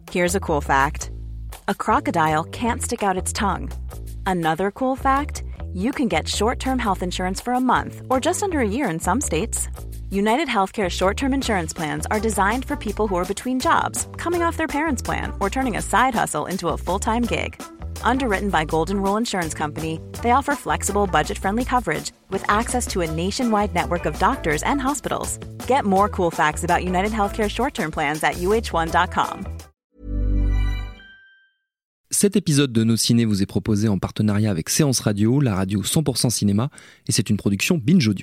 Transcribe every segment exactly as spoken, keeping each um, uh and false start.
Here's a cool fact. A crocodile can't stick out its tongue. Another cool fact, you can get short-term health insurance for a month or just under a year in some states. United Healthcare short-term insurance plans are designed for people who are between jobs, coming off their parents' plan, or turning a side hustle into a full-time gig. Underwritten by Golden Rule Insurance Company, they offer flexible, budget-friendly coverage with access to a nationwide network of doctors and hospitals. Get more cool facts about United Healthcare short-term plans at U H one dot com. Cet épisode de Nos Ciné vous est proposé en partenariat avec Séance Radio, la radio cent pour cent cinéma, et c'est une production Binge Audio.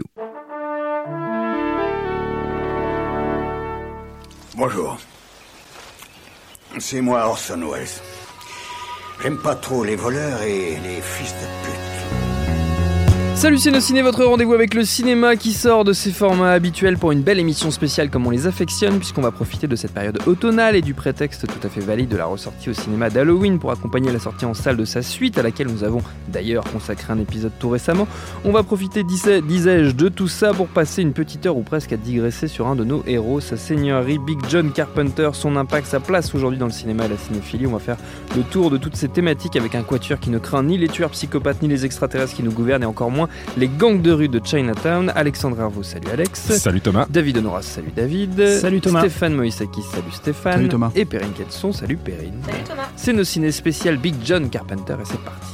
Bonjour. C'est moi Orson Welles. J'aime pas trop les voleurs et les fils de pute. Salut c'est Nos Ciné, votre rendez-vous avec le cinéma qui sort de ses formats habituels pour une belle émission spéciale comme on les affectionne, puisqu'on va profiter de cette période automnale et du prétexte tout à fait valide de la ressortie au cinéma d'Halloween pour accompagner la sortie en salle de sa suite, à laquelle nous avons d'ailleurs consacré un épisode tout récemment. On va profiter, disais-je, de tout ça pour passer une petite heure ou presque à digresser sur un de nos héros, sa seigneurie Big John Carpenter, son impact, sa place aujourd'hui dans le cinéma et la cinéphilie. On va faire le tour de toutes ces thématiques avec un quatuor qui ne craint ni les tueurs psychopathes ni les extraterrestres qui nous gouvernent et encore moins les gangs de rue de Chinatown. Alexandre Herveau, salut Alex. Salut Thomas. David Honoras, salut David. Salut Thomas. Stéphane Moïsakis, salut Stéphane. Salut Thomas. Et Perrine Quetson, salut Perrine. Salut Thomas. C'est Nos Ciné spécial Big John Carpenter et c'est parti.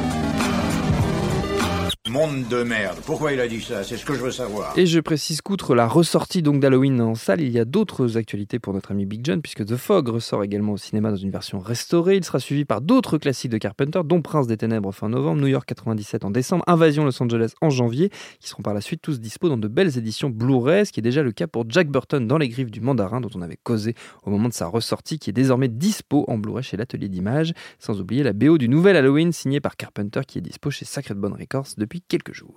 Monde de merde. Pourquoi il a dit ça? C'est ce que je veux savoir. Et je précise qu'outre la ressortie donc d'Halloween en salle, il y a d'autres actualités pour notre ami Big John, puisque The Fog ressort également au cinéma dans une version restaurée. Il sera suivi par d'autres classiques de Carpenter, dont Prince des Ténèbres fin novembre, New York quatre-vingt-dix-sept en décembre, Invasion Los Angeles en janvier, qui seront par la suite tous dispo dans de belles éditions Blu-ray, ce qui est déjà le cas pour Jack Burton dans Les Griffes du Mandarin, dont on avait causé au moment de sa ressortie, qui est désormais dispo en Blu-ray chez l'Atelier d'Images, sans oublier la B O du nouvel Halloween signé par Carpenter, qui est dispo chez Sacred Bone Records depuis quelques jours.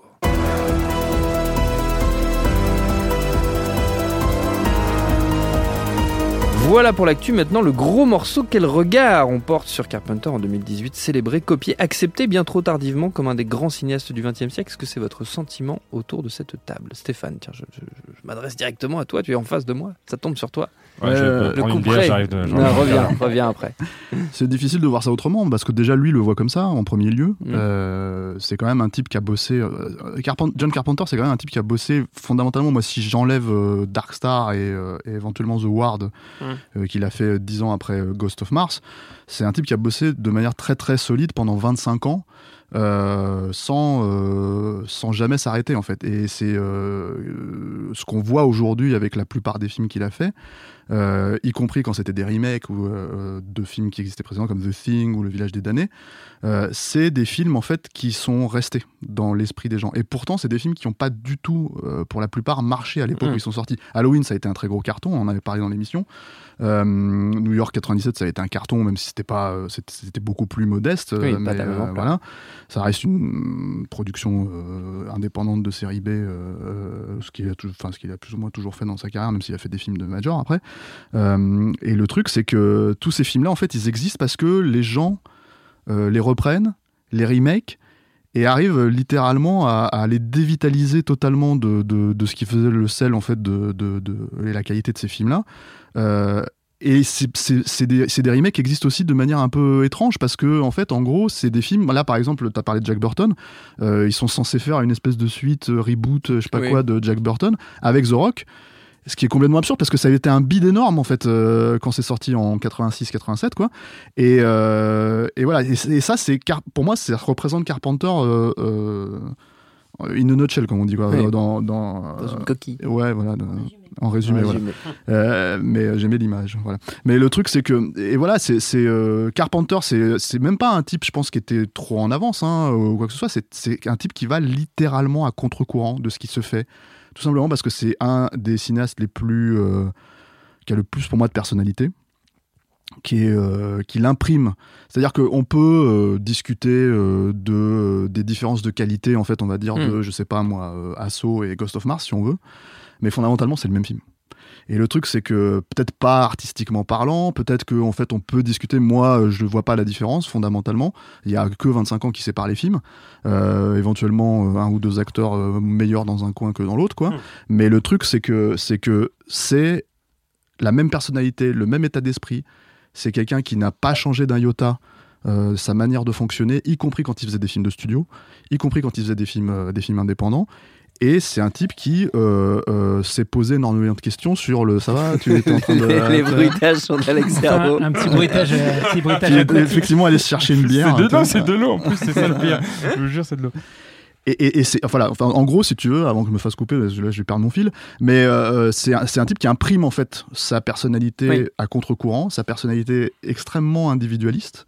Voilà pour l'actu, maintenant le gros morceau. Quel regard on porte sur Carpenter en deux mille dix-huit, célébré, copié, accepté bien trop tardivement comme un des grands cinéastes du vingtième siècle. Est-ce que c'est votre sentiment autour de cette table? Stéphane, tiens, je, je, je m'adresse directement à toi, tu es en face de moi, ça tombe sur toi. Ouais, euh, le coup bière, près. j'arrive de... Non, reviens, reviens après. C'est difficile de voir ça autrement, parce que déjà lui le voit comme ça en premier lieu. Mm. Euh, c'est quand même un type qui a bossé. Euh, Carpent- John Carpenter, c'est quand même un type qui a bossé fondamentalement. Moi, si j'enlève euh, Dark Star et, euh, et éventuellement The Ward, mm. euh, qu'il a fait dix ans après euh, Ghost of Mars, c'est un type qui a bossé de manière très très solide pendant vingt-cinq ans. Euh, sans, euh, sans jamais s'arrêter en fait, et c'est euh, ce qu'on voit aujourd'hui avec la plupart des films qu'il a fait, euh, y compris quand c'était des remakes ou euh, de films qui existaient précédemment comme The Thing ou Le Village des Damnés. Euh, c'est des films en fait qui sont restés dans l'esprit des gens, et pourtant c'est des films qui n'ont pas du tout euh, pour la plupart marché à l'époque mmh. où ils sont sortis. Halloween, ça a été un très gros carton, on en avait parlé dans l'émission. euh, New York quatre-vingt-dix-sept, ça a été un carton, même si c'était pas, c'était, c'était beaucoup plus modeste. Oui, euh, mais euh, voilà, ça reste une production euh, indépendante de série B, euh, ce qu'il a, tout, enfin, ce qu'il a plus ou moins toujours fait dans sa carrière, même s'il a fait des films de major après. Euh, et le truc, c'est que tous ces films-là, en fait, ils existent parce que les gens euh, les reprennent, les remake, et arrivent littéralement à, à les dévitaliser totalement de, de, de ce qui faisait le sel, en fait, de, de, de, et la qualité de ces films-là. Euh, Et c'est, c'est, c'est, des, c'est des remakes qui existent aussi de manière un peu étrange, parce que, en fait, en gros, c'est des films. Là, par exemple, tu as parlé de Jack Burton. Euh, ils sont censés faire une espèce de suite, euh, reboot, je sais pas oui. quoi, de Jack Burton avec The Rock. Ce qui est complètement absurde, parce que ça a été un bide énorme, en fait, euh, quand c'est sorti en quatre-vingt-six quatre-vingt-sept, quoi. Et, euh, et voilà. Et, et ça, c'est, pour moi, ça représente Carpenter. Euh, euh, in a nutshell, comme on dit, quoi. Oui. Dans, dans, dans une coquille. Ouais, voilà. Dans, en résumé, en voilà. résumé. Euh, mais j'aimais l'image, voilà. Mais le truc, c'est que, et voilà, c'est, c'est euh, Carpenter, c'est, c'est même pas un type, je pense, qui était trop en avance, hein, ou quoi que ce soit. C'est, c'est un type qui va littéralement à contre-courant de ce qui se fait, tout simplement parce que c'est un des cinéastes les plus, euh, qui a le plus pour moi de personnalité. Qui, est, euh, qui l'imprime. C'est-à-dire qu'on peut euh, discuter euh, de, euh, des différences de qualité, en fait, on va dire, mm. de, je sais pas moi, euh, Assaut et Ghost of Mars, si on veut. Mais fondamentalement, c'est le même film. Et le truc, c'est que, peut-être pas artistiquement parlant, peut-être qu'en fait, on peut discuter, moi, je ne vois pas la différence, fondamentalement. Il n'y a que vingt-cinq ans qui séparent les films. Euh, éventuellement, un ou deux acteurs euh, meilleurs dans un coin que dans l'autre, quoi. Mm. Mais le truc, c'est que, c'est que c'est la même personnalité, le même état d'esprit. c'est quelqu'un qui n'a pas changé d'un iota euh, sa manière de fonctionner, y compris quand il faisait des films de studio, y compris quand il faisait des films, euh, des films indépendants. Et c'est un type qui euh, euh, s'est posé énormément de questions sur le. Ça va, tu étais en train de. les, les bruitages sont Alex Servo. Un, un petit bruitage, un petit bruitage. Qui, effectivement, aller se chercher une bière. C'est de l'eau, c'est de l'eau en plus, c'est ça le pire. Je vous jure, c'est de l'eau. Et, et, et c'est, voilà, enfin, en gros, si tu veux, avant que je me fasse couper, là, je vais perdre mon fil, mais euh, c'est, un, c'est un type qui imprime en fait sa personnalité oui. à contre-courant, sa personnalité extrêmement individualiste.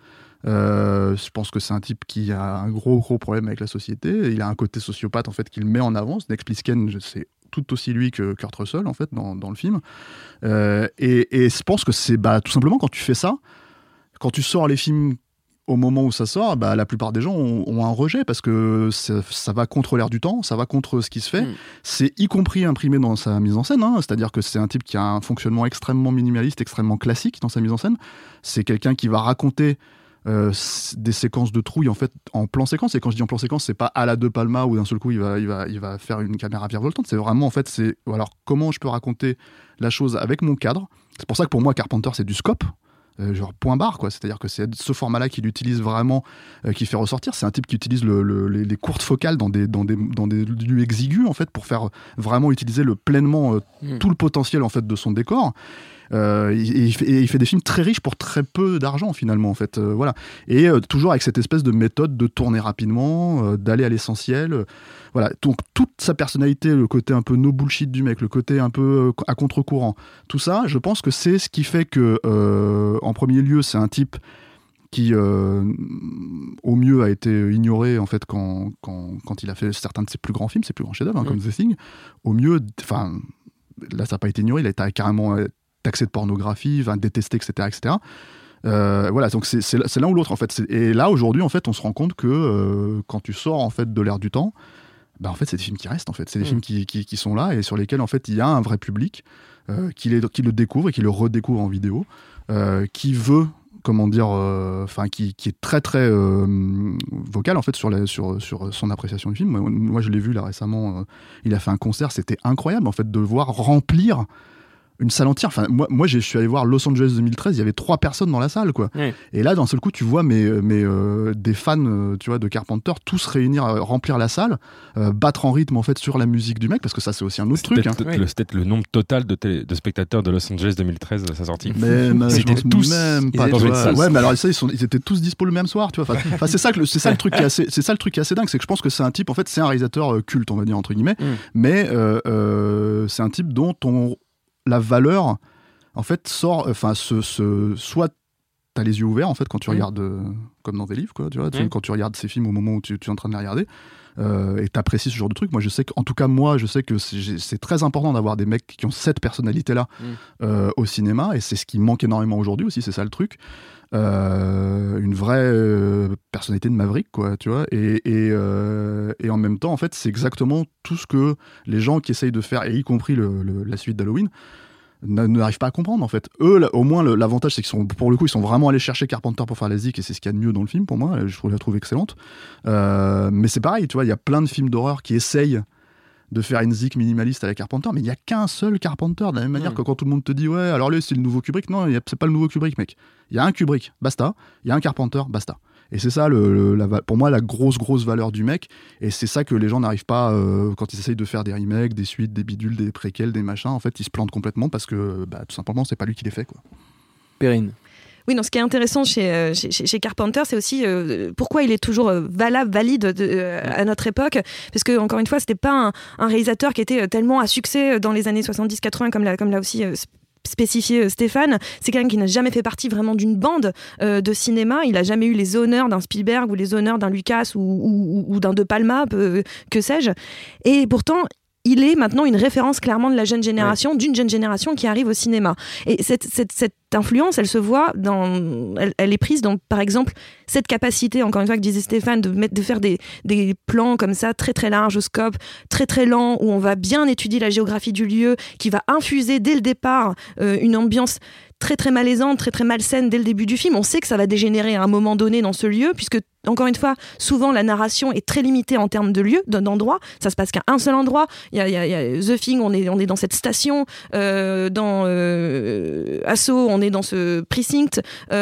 Euh, je pense que c'est un type qui a un gros gros problème avec la société. Il a un côté sociopathe en fait qu'il met en avant. Next Plissken, c'est tout aussi lui que Kurt Russell en fait dans, dans le film. Euh, et, et je pense que c'est bah, tout simplement quand tu fais ça, quand tu sors les films au moment où ça sort, bah, la plupart des gens ont, ont un rejet parce que ça, ça va contre l'air du temps, ça va contre ce qui se fait. Mmh. C'est y compris imprimé dans sa mise en scène, hein, c'est-à-dire que c'est un type qui a un fonctionnement extrêmement minimaliste, extrêmement classique dans sa mise en scène. C'est quelqu'un qui va raconter Euh, des séquences de trouille en fait en plan séquence, et quand je dis en plan séquence, c'est pas à la De Palma où d'un seul coup il va, il va, il va faire une caméra virevoltante, c'est vraiment en fait c'est alors comment je peux raconter la chose avec mon cadre. C'est pour ça que pour moi Carpenter c'est du scope, euh, genre point barre quoi, c'est à dire que c'est ce format là qu'il utilise vraiment, euh, qui fait ressortir. C'est un type qui utilise le, le, les, les courtes focales dans des, dans, des, dans des lieux exigus en fait pour faire vraiment utiliser le, pleinement euh, mmh. tout le potentiel en fait de son décor. Euh, il, il, fait, il fait des films très riches pour très peu d'argent finalement en fait, euh, voilà. Et euh, toujours avec cette espèce de méthode de tourner rapidement, euh, d'aller à l'essentiel, euh, voilà. Donc toute sa personnalité, le côté un peu no bullshit du mec, le côté un peu euh, à contre-courant, tout ça, je pense que c'est ce qui fait que euh, en premier lieu c'est un type qui euh, au mieux a été ignoré en fait quand, quand, quand il a fait certains de ses plus grands films, ses plus grands chefs-d'œuvre hein, mmh. comme The Thing. Au mieux, enfin là ça n'a pas été ignoré, il a été carrément taxé de pornographie, enfin, détesté, et cetera, et cetera. Euh, voilà, donc c'est, c'est, c'est l'un ou l'autre en fait. C'est, et là aujourd'hui en fait, on se rend compte que euh, quand tu sors en fait de l'ère du temps, bah en fait c'est des films qui restent en fait, c'est des mmh. films qui, qui, qui sont là et sur lesquels en fait il y a un vrai public euh, qui, les, qui le découvre et qui le redécouvre en vidéo, euh, qui veut comment dire, enfin euh, qui, qui est très très euh, vocal en fait sur, la, sur, sur son appréciation du film. Moi, moi je l'ai vu là récemment, euh, il a fait un concert, c'était incroyable en fait de voir remplir une salle entière. Enfin, moi, moi je suis allé voir Los Angeles deux mille treize, il y avait trois personnes dans la salle, quoi. Oui. Et là, d'un seul coup, tu vois mes, mes, euh, des fans euh, tu vois, de Carpenter tous réunir, euh, remplir la salle, euh, battre en rythme en fait sur la musique du mec, parce que ça, c'est aussi un autre c'était truc. Hein. Oui. Le, c'était le nombre total de, télé, de spectateurs de Los Angeles deux mille treize à sa sortie. Mais, mais ils étaient tous même pas dans une salle. Ouais, mais alors ça, ils, sont, ils étaient tous dispo le même soir, tu vois. Enfin, c'est ça, que, c'est ça le truc qui est assez, c'est ça le truc qui est assez dingue, c'est que je pense que c'est un type, en fait, c'est un réalisateur culte, on va dire entre guillemets, mm. mais euh, euh, c'est un type dont on, la valeur en fait sort, enfin ce, ce, soit t'as les yeux ouverts en fait quand tu mmh. regardes euh, comme dans des livres quoi, tu vois, mmh. quand tu regardes ces films au moment où tu, tu es en train de les regarder euh, et t'apprécies ce genre de truc. Moi je sais qu'en tout cas moi je sais que c'est, c'est très important d'avoir des mecs qui ont cette personnalité là mmh. euh, au cinéma, et c'est ce qui manque énormément aujourd'hui aussi, c'est ça le truc. Euh, une vraie euh, personnalité de maverick quoi, tu vois, et, et, euh, et en même temps en fait c'est exactement tout ce que les gens qui essayent de faire, et y compris le, le, la suite d'Halloween, n'arrivent pas à comprendre en fait. Eux, là, au moins le, l'avantage c'est qu'ils sont, pour le coup ils sont vraiment allés chercher Carpenter pour faire la zik, et c'est ce qu'il y a de mieux dans le film pour moi, je la trouve excellente. Euh, mais c'est pareil, tu vois, il y a plein de films d'horreur qui essayent de faire une zik minimaliste à la Carpenter, mais il n'y a qu'un seul Carpenter, de la même manière mmh. que quand tout le monde te dit ouais alors lui c'est le nouveau Kubrick, non y a, c'est pas le nouveau Kubrick mec, il y a un Kubrick, basta, il y a un Carpenter, basta. Et c'est ça, le, le, la, pour moi, la grosse, grosse valeur du mec. Et c'est ça que les gens n'arrivent pas, euh, quand ils essayent de faire des remakes, des suites, des bidules, des préquels, des machins. En fait, ils se plantent complètement parce que, bah, tout simplement, c'est pas lui qui les fait, quoi. Perrine. Oui, non, ce qui est intéressant chez, chez, chez Carpenter, c'est aussi euh, pourquoi il est toujours valable, valide de, euh, à notre époque. Parce que, encore une fois, c'était pas un, un réalisateur qui était tellement à succès dans les années soixante-dix quatre-vingts, comme l'a, comme l'a aussi euh, spécifié Stéphane. C'est quelqu'un qui n'a jamais fait partie vraiment d'une bande euh, de cinéma. Il n'a jamais eu les honneurs d'un Spielberg ou les honneurs d'un Lucas ou, ou, ou d'un De Palma, euh, que sais-je. Et pourtant, il est maintenant une référence clairement de la jeune génération, ouais. d'une jeune génération qui arrive au cinéma. Et cette, cette, cette influence, elle se voit dans, elle, elle est prise dans, par exemple, cette capacité, encore une fois que disait Stéphane, de, mettre, de faire des, des plans comme ça, très très larges au scope, très très lents, où on va bien étudier la géographie du lieu, qui va infuser dès le départ euh, une ambiance très très malaisante, très très malsaine dès le début du film. On sait que ça va dégénérer à un moment donné dans ce lieu, puisque encore une fois, souvent la narration est très limitée en termes de lieu, d'endroit. Ça se passe qu'à un seul endroit. Il y a, il y a, il y a The Thing, on est, on est dans cette station. Euh, dans euh, Asso, on est dans ce precinct.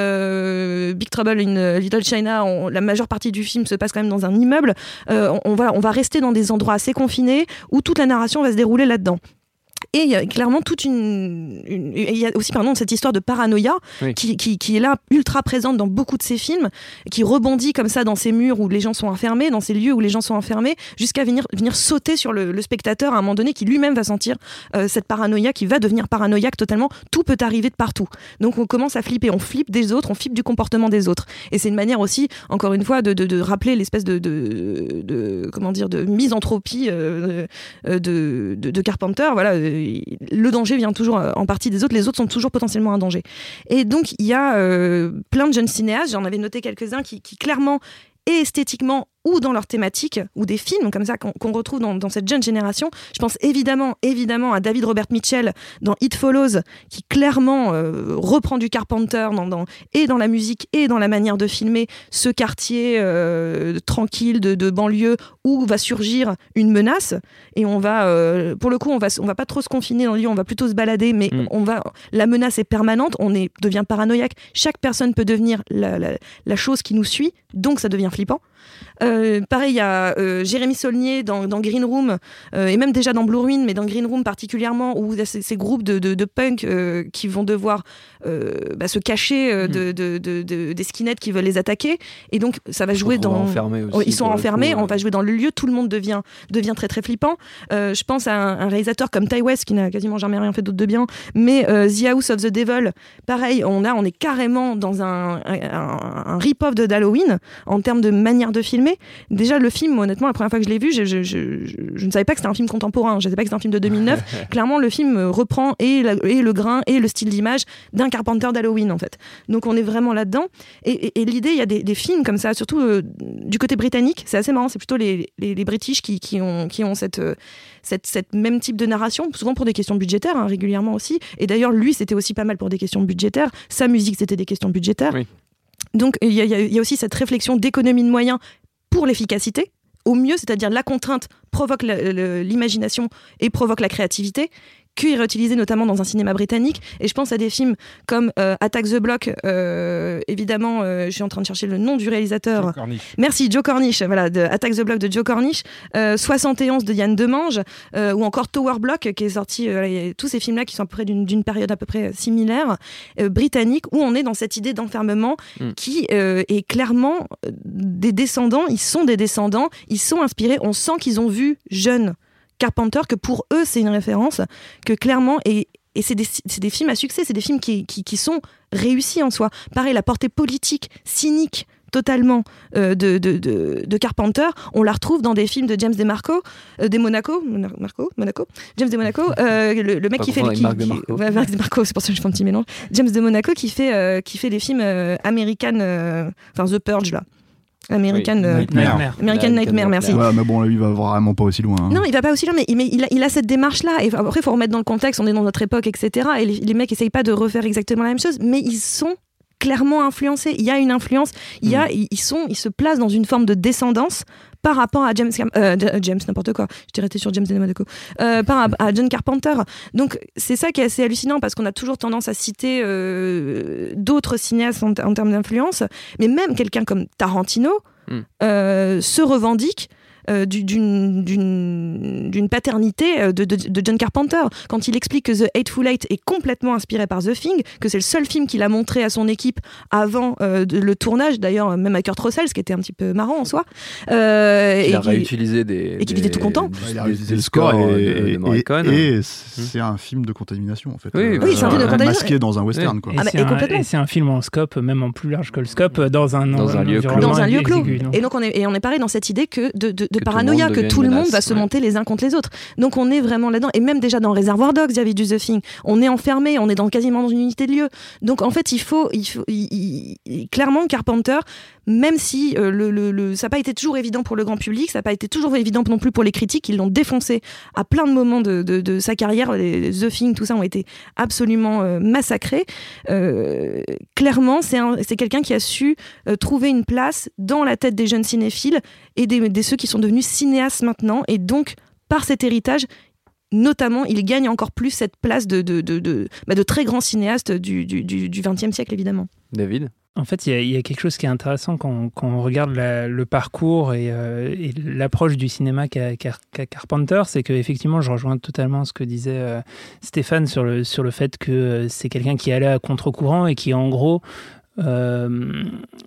Euh, Big Trouble in Little China, on, la majeure partie du film se passe quand même dans un immeuble. Euh, on, on, va, on va rester dans des endroits assez confinés où toute la narration va se dérouler là-dedans. Et il y a clairement toute une... une il y a aussi pardon, cette histoire de paranoïa oui. qui, qui, qui est là, ultra présente dans beaucoup de ces films, qui rebondit comme ça dans ces murs où les gens sont enfermés, dans ces lieux où les gens sont enfermés, jusqu'à venir, venir sauter sur le, le spectateur à un moment donné qui lui-même va sentir euh, cette paranoïa, qui va devenir paranoïaque totalement. Tout peut arriver de partout. Donc on commence à flipper, on flippe des autres, on flippe du comportement des autres. Et c'est une manière aussi, encore une fois, de, de, de rappeler l'espèce de, de, de, comment dire, de misanthropie euh, de, de, de Carpenter. Voilà, le danger vient toujours en partie des autres, les autres sont toujours potentiellement un danger. Et donc il y a euh, plein de jeunes cinéastes, j'en avais noté quelques-uns qui, qui clairement et esthétiquement ou dans leur thématique, ou des films comme ça qu'on, qu'on retrouve dans, dans cette jeune génération. Je pense évidemment, évidemment à David Robert Mitchell dans It Follows, qui clairement euh, reprend du Carpenter dans, dans, et dans la musique et dans la manière de filmer ce quartier euh, tranquille de, de banlieue où va surgir une menace. Et on va, euh, pour le coup, on va, on va pas trop se confiner dans le lieu, on va plutôt se balader, mais mmh. on va, la menace est permanente, on est, devient paranoïaque. Chaque personne peut devenir la, la, la chose qui nous suit, donc ça devient flippant. Euh, pareil, il y a euh, Jérémy Saulnier dans, dans Green Room, euh, et même déjà dans Blue Ruin, mais dans Green Room particulièrement, où il y a ces, ces groupes de, de, de punk euh, qui vont devoir euh, bah, se cacher euh, de, de, de, de, des skinheads qui veulent les attaquer. Et donc, ça va jouer dans... Aussi, ils sont enfermés, coup, on va jouer dans le lieu, tout le monde devient, devient très très flippant. Euh, je pense à un, un réalisateur comme Ty West, qui n'a quasiment jamais rien fait d'autre de bien, mais euh, The House of the Devil, pareil, on, a, on est carrément dans un, un, un, un rip-off de d'Halloween en termes de manière de filmer. Déjà, le film, honnêtement, la première fois que je l'ai vu, je, je, je, je, je ne savais pas que c'était un film contemporain, je ne savais pas que c'était un film de deux mille neuf. Clairement, le film reprend et, la, et le grain et le style d'image d'un Carpenter d'Halloween, en fait. Donc, on est vraiment là-dedans. Et, et, et l'idée, il y a des, des films comme ça, surtout euh, du côté britannique, c'est assez marrant, c'est plutôt les, les, les British qui, qui ont, qui ont cette, euh, cette, cette même type de narration, souvent pour des questions budgétaires, hein, régulièrement aussi. Et d'ailleurs, lui, c'était aussi pas mal pour des questions budgétaires. Sa musique, c'était des questions budgétaires. Oui. Donc, il y, y, y a aussi cette réflexion d'économie de moyens pour l'efficacité, au mieux, c'est-à-dire la contrainte provoque la, le, l'imagination et provoque la créativité, qui est réutilisé notamment dans un cinéma britannique. Et je pense à des films comme euh, Attack the Block, euh, évidemment, euh, je suis en train de chercher le nom du réalisateur. Joe Cornish. Merci, Joe Cornish, voilà, de Attack the Block de Joe Cornish, euh, soixante et onze de Yann Demange, euh, ou encore Tower Block, qui est sorti, euh, tous ces films-là qui sont à peu près d'une, d'une période à peu près similaire, euh, britannique, où on est dans cette idée d'enfermement mm. qui euh, est clairement des descendants, ils sont des descendants, ils sont inspirés, on sent qu'ils ont vu jeunes Carpenter, que pour eux c'est une référence, que clairement, et, et c'est, des, c'est des films à succès, c'est des films qui, qui, qui sont réussis en soi. Pareil, la portée politique, cynique, totalement euh, de, de, de, de Carpenter, on la retrouve dans des films de James DeMarco, euh, de Monaco, Marco, Monaco, James de Monaco, euh, le, le mec pas qui fait... Qui, Marc qui, de Marco. Ouais, Marc de Marco, c'est pour ça que je fais un petit mélange. James de Monaco qui fait, euh, qui fait les films euh, American, euh, enfin The Purge là. American, oui. euh, Nightmare. American Nightmare, merci. Ouais, mais bon, là, il va vraiment pas aussi loin. Hein. Non, il va pas aussi loin, mais, mais il, a, il a cette démarche-là. Et après, il faut remettre dans le contexte, on est dans notre époque, et cetera. Et les, les mecs essayent pas de refaire exactement la même chose, mais ils sont clairement influencés. Il y a une influence, il y a, mmh. ils, sont, ils se placent dans une forme de descendance par rapport à James, euh, James n'importe quoi, j'étais resté sur James de Monaco, euh, par rapport à John Carpenter. Donc c'est ça qui est assez hallucinant, parce qu'on a toujours tendance à citer euh, d'autres cinéastes en, en termes d'influence, mais même quelqu'un comme Tarantino mm. euh, se revendique Euh, d'une, d'une, d'une paternité de, de, de John Carpenter. Quand il explique que The Hateful Eight est complètement inspiré par The Thing, que c'est le seul film qu'il a montré à son équipe avant euh, de, le tournage, d'ailleurs même à Kurt Russell, ce qui était un petit peu marrant en soi. Euh, il et a réutilisé des... Et qu'il était tout content. Des, il a réutilisé le score et, et, et, et, et c'est un film de contamination en fait. Oui, euh, oui c'est un film de contamination. Masqué dans un western. Oui. Quoi. Et, ah bah, c'est et, un, complètement. et c'est un film en scope, même en plus large que le scope, dans un, dans un, un lieu clos. Dans un lieu clos. Et donc on est, et on est pareil dans cette idée que de, de, de paranoïa, que tout le monde va se monter les uns contre les autres. Donc on est vraiment là-dedans. Et même déjà dans Reservoir Dogs, il y avait du The Thing. On est enfermé, on est dans, quasiment dans une unité de lieu. Donc en fait, il faut, il faut il, il, clairement, Carpenter, même si euh, le, le, le, ça n'a pas été toujours évident pour le grand public, ça n'a pas été toujours évident non plus pour les critiques, ils l'ont défoncé à plein de moments de, de, de sa carrière. Les The Thing, tout ça ont été absolument euh, massacrés. Euh, clairement, c'est, un, c'est quelqu'un qui a su euh, trouver une place dans la tête des jeunes cinéphiles et des, des ceux qui sont devenus cinéastes maintenant. Et donc, par cet héritage, notamment, il gagne encore plus cette place de, de, de, de, bah, de très grand cinéaste du, du, du, du vingtième siècle, évidemment. David ? En fait, il y, y a quelque chose qui est intéressant quand, quand on regarde la, le parcours et, euh, et l'approche du cinéma qu'a, qu'a, qu'a Carpenter, c'est qu'effectivement, je rejoins totalement ce que disait euh, Stéphane sur le, sur le fait que euh, c'est quelqu'un qui allait à contre-courant et qui, en gros, euh,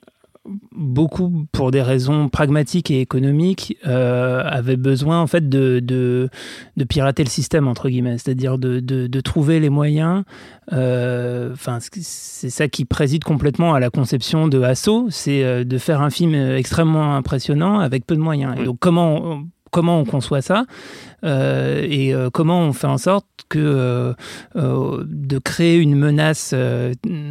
beaucoup pour des raisons pragmatiques et économiques, euh, avait besoin en fait de, de, de pirater le système, entre guillemets, c'est-à-dire de, de, de trouver les moyens. Euh, c'est ça qui préside complètement à la conception de Asso, c'est euh, de faire un film extrêmement impressionnant avec peu de moyens. Et donc comment on, comment on conçoit ça euh, et euh, comment on fait en sorte que euh, euh, de créer une menace euh,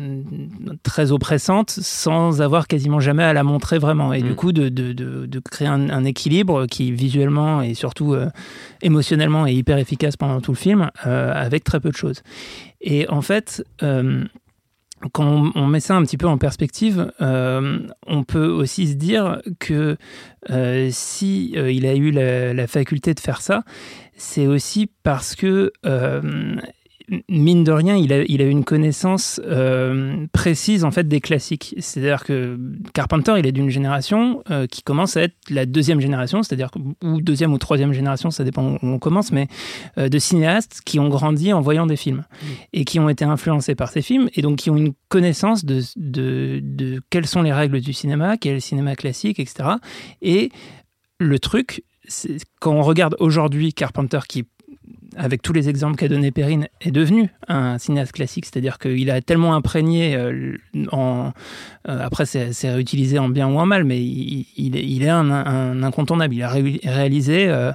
très oppressante sans avoir quasiment jamais à la montrer vraiment, et mmh. du coup de, de, de, de créer un, un équilibre qui visuellement et surtout euh, émotionnellement est hyper efficace pendant tout le film euh, avec très peu de choses. Et en fait euh, quand on, on met ça un petit peu en perspective, euh, on peut aussi se dire que euh, si euh, il a eu la, la faculté de faire ça, c'est aussi parce que euh, mine de rien, il a, il a une connaissance euh, précise en fait des classiques. C'est-à-dire que Carpenter, il est d'une génération euh, qui commence à être la deuxième génération, c'est-à-dire ou deuxième ou troisième génération, ça dépend où on commence, mais euh, de cinéastes qui ont grandi en voyant des films mmh. et qui ont été influencés par ces films et donc qui ont une connaissance de, de, de quelles sont les règles du cinéma, quel est le cinéma classique, et cetera. Et le truc, c'est, quand on regarde aujourd'hui Carpenter qui avec tous les exemples qu'a donné Perrine, est devenu un cinéaste classique, c'est-à-dire qu'il a tellement imprégné, euh, en, euh, après c'est, c'est réutilisé en bien ou en mal, mais il, il, est, il est un, un incontournable. Il a ré, réalisé euh,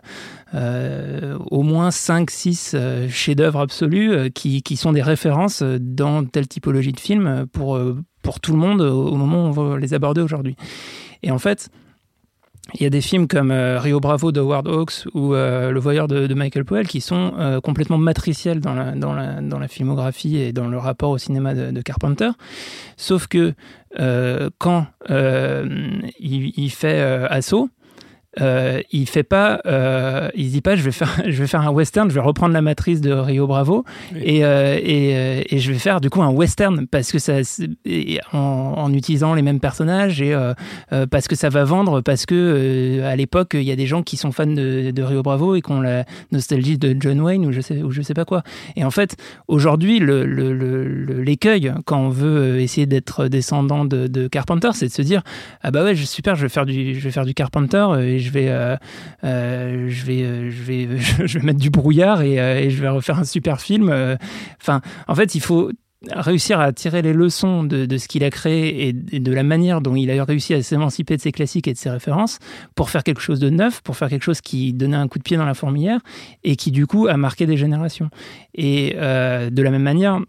euh, au moins cinq six euh, chefs-d'œuvre absolus euh, qui, qui sont des références dans telle typologie de film pour, euh, pour tout le monde au moment où on va les aborder aujourd'hui. Et en fait, il y a des films comme euh, Rio Bravo de Howard Hawks ou euh, Le Voyeur de, de Michael Powell qui sont euh, complètement matriciels dans la, dans, la, dans la filmographie et dans le rapport au cinéma de, de Carpenter. Sauf que euh, quand euh, il, il fait euh, Asso, Euh, il fait pas, euh, il dit pas je vais faire, je vais faire un western, je vais reprendre la matrice de Rio Bravo oui. et, euh, et et je vais faire du coup un western parce que ça, en, en utilisant les mêmes personnages et euh, parce que ça va vendre, parce que euh, à l'époque il y a des gens qui sont fans de, de Rio Bravo et qui ont la nostalgie de John Wayne ou je sais ou je sais pas quoi. Et en fait aujourd'hui le, le, le, l'écueil quand on veut essayer d'être descendant de, de Carpenter, c'est de se dire ah bah ouais super, je vais faire du, je vais faire du Carpenter et je vais, euh, euh, je vais, euh, je vais, je vais mettre du brouillard et, euh, et je vais refaire un super film. Enfin, en fait, il faut réussir à tirer les leçons de, de ce qu'il a créé et de la manière dont il a réussi à s'émanciper de ses classiques et de ses références pour faire quelque chose de neuf, pour faire quelque chose qui donnait un coup de pied dans la fourmilière et qui, du coup, a marqué des générations. Et euh, de la même manière,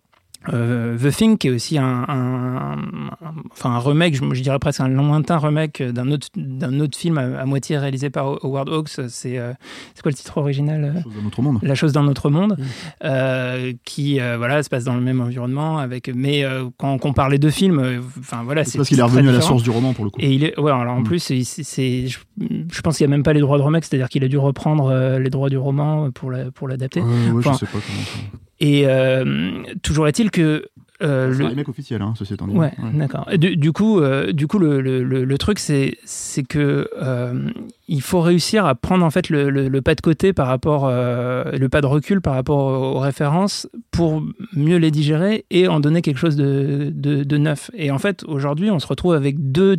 Euh, The Thing, qui est aussi un, un, un, enfin un remake, je, je dirais presque un lointain remake d'un autre, d'un autre film à, à moitié réalisé par Howard Hawks. C'est, euh, c'est quoi le titre original ? La chose d'un autre monde. La chose d'un autre monde, mmh. euh, qui euh, voilà, se passe dans le même environnement. Avec, mais euh, quand on compare les deux films, enfin euh, voilà, c'est, c'est parce qu'il est revenu à la source du roman pour le coup. Et il est, ouais, alors en mmh. plus, c'est, c'est, je, je pense qu'il n'y a même pas les droits de remake, c'est-à-dire qu'il a dû reprendre euh, les droits du roman pour, la, pour l'adapter. Euh, ouais, enfin, je sais pas comment ça... Et euh, toujours est-il que euh, c'est le... un remake officiel, hein, ceci étant dit. Ouais, ouais. D'accord. Du, du coup, euh, du coup, le, le, le truc, c'est, c'est que euh, il faut réussir à prendre en fait le, le, le pas de côté par rapport, euh, le pas de recul par rapport aux références pour mieux les digérer et en donner quelque chose de, de, de neuf. Et en fait, aujourd'hui, on se retrouve avec deux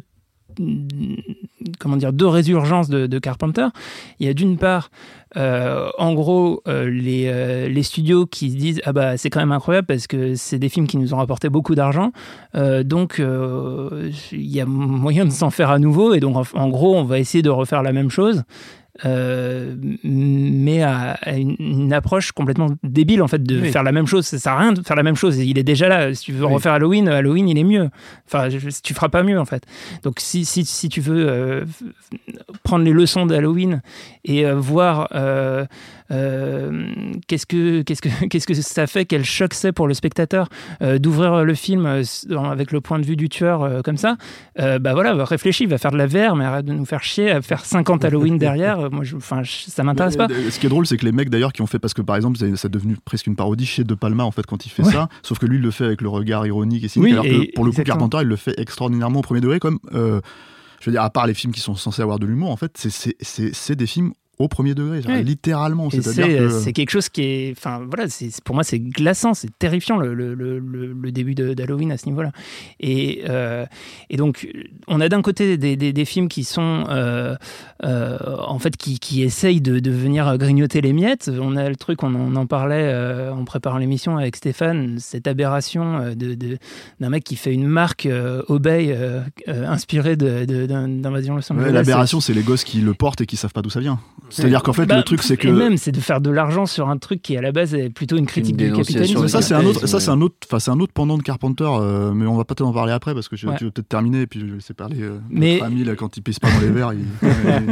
comment dire, deux résurgences de, de Carpenter. Il y a d'une part, euh, en gros, euh, les, euh, les studios qui se disent ah bah c'est quand même incroyable parce que c'est des films qui nous ont rapporté beaucoup d'argent, euh, donc euh, il y a moyen de s'en faire à nouveau et donc en, en gros on va essayer de refaire la même chose. Euh, mais à, à une, une approche complètement débile en fait de oui. faire la même chose. Ça sert à rien de faire la même chose, il est déjà là. Si tu veux oui. refaire Halloween, Halloween il est mieux, enfin je, tu feras pas mieux en fait. Donc si, si, si tu veux euh, prendre les leçons d'Halloween et euh, voir euh, euh, qu'est-ce que qu'est-ce que qu'est-ce que ça fait, quel choc c'est pour le spectateur euh, d'ouvrir le film euh, avec le point de vue du tueur euh, comme ça. Euh, bah voilà, réfléchis, il va faire de la V R, mais arrête de nous faire chier à faire cinquante Halloween derrière. Moi, je, enfin, ça m'intéresse mais, pas. Ce qui est drôle, c'est que les mecs d'ailleurs qui ont fait, parce que par exemple, c'est, c'est devenu presque une parodie chez De Palma en fait quand il fait ouais. ça, sauf que lui il le fait avec le regard ironique et cynique, oui, alors et, que pour le coup exactement. Carpenter il le fait extraordinairement au premier degré, comme euh, je veux dire, à part les films qui sont censés avoir de l'humour, en fait, c'est, c'est, c'est, c'est des films au premier degré, oui. littéralement. Et c'est-à-dire c'est, que... c'est quelque chose qui est... Enfin, voilà, c'est, pour moi, c'est glaçant, c'est terrifiant, le, le, le, le début de, d'Halloween à ce niveau-là. Et, euh, et donc, on a d'un côté des, des, des films qui sont... Euh, euh, en fait, qui, qui essayent de, de venir grignoter les miettes. On a le truc, on, on en parlait euh, en préparant l'émission avec Stéphane, cette aberration de, de, d'un mec qui fait une marque euh, Obey euh, euh, inspirée de, de, d'Invasion Los Angeles. Ouais, l'aberration, c'est les gosses qui le portent et qui savent pas d'où ça vient. C'est-à-dire qu'en fait, bah, le truc, c'est que... Et même, c'est de faire de l'argent sur un truc qui, à la base, est plutôt une critique une du capitalisme. Ça, c'est un autre, ça, c'est un autre, enfin, c'est un autre pendant de Carpenter, euh, mais on va peut-être en parler après, parce que je, ouais. tu veux peut-être terminer, et puis je vais laisser parler euh, mais... notre ami, là, quand il pisse pas dans les verres, il...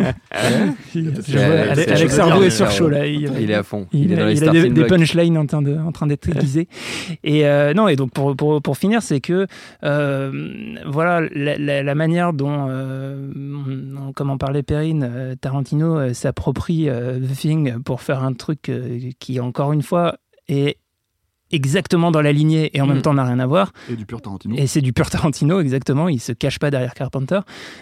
Alex Ardo est sur chaud, là. Il, il est à fond. Il, il, a, il a des, des punchlines en train, de, en train d'être aiguisés. Et euh, non, et donc, pour, pour, pour finir, c'est que, euh, voilà, la, la, la manière dont, euh, comme en parlait Perrine, Tarantino euh, s'approprie euh, The Thing pour faire un truc euh, qui, encore une fois, est exactement dans la lignée et en mmh. même temps n'a rien à voir. Et du pur Tarantino. Et c'est du pur Tarantino, exactement. Il se cache pas derrière Carpenter.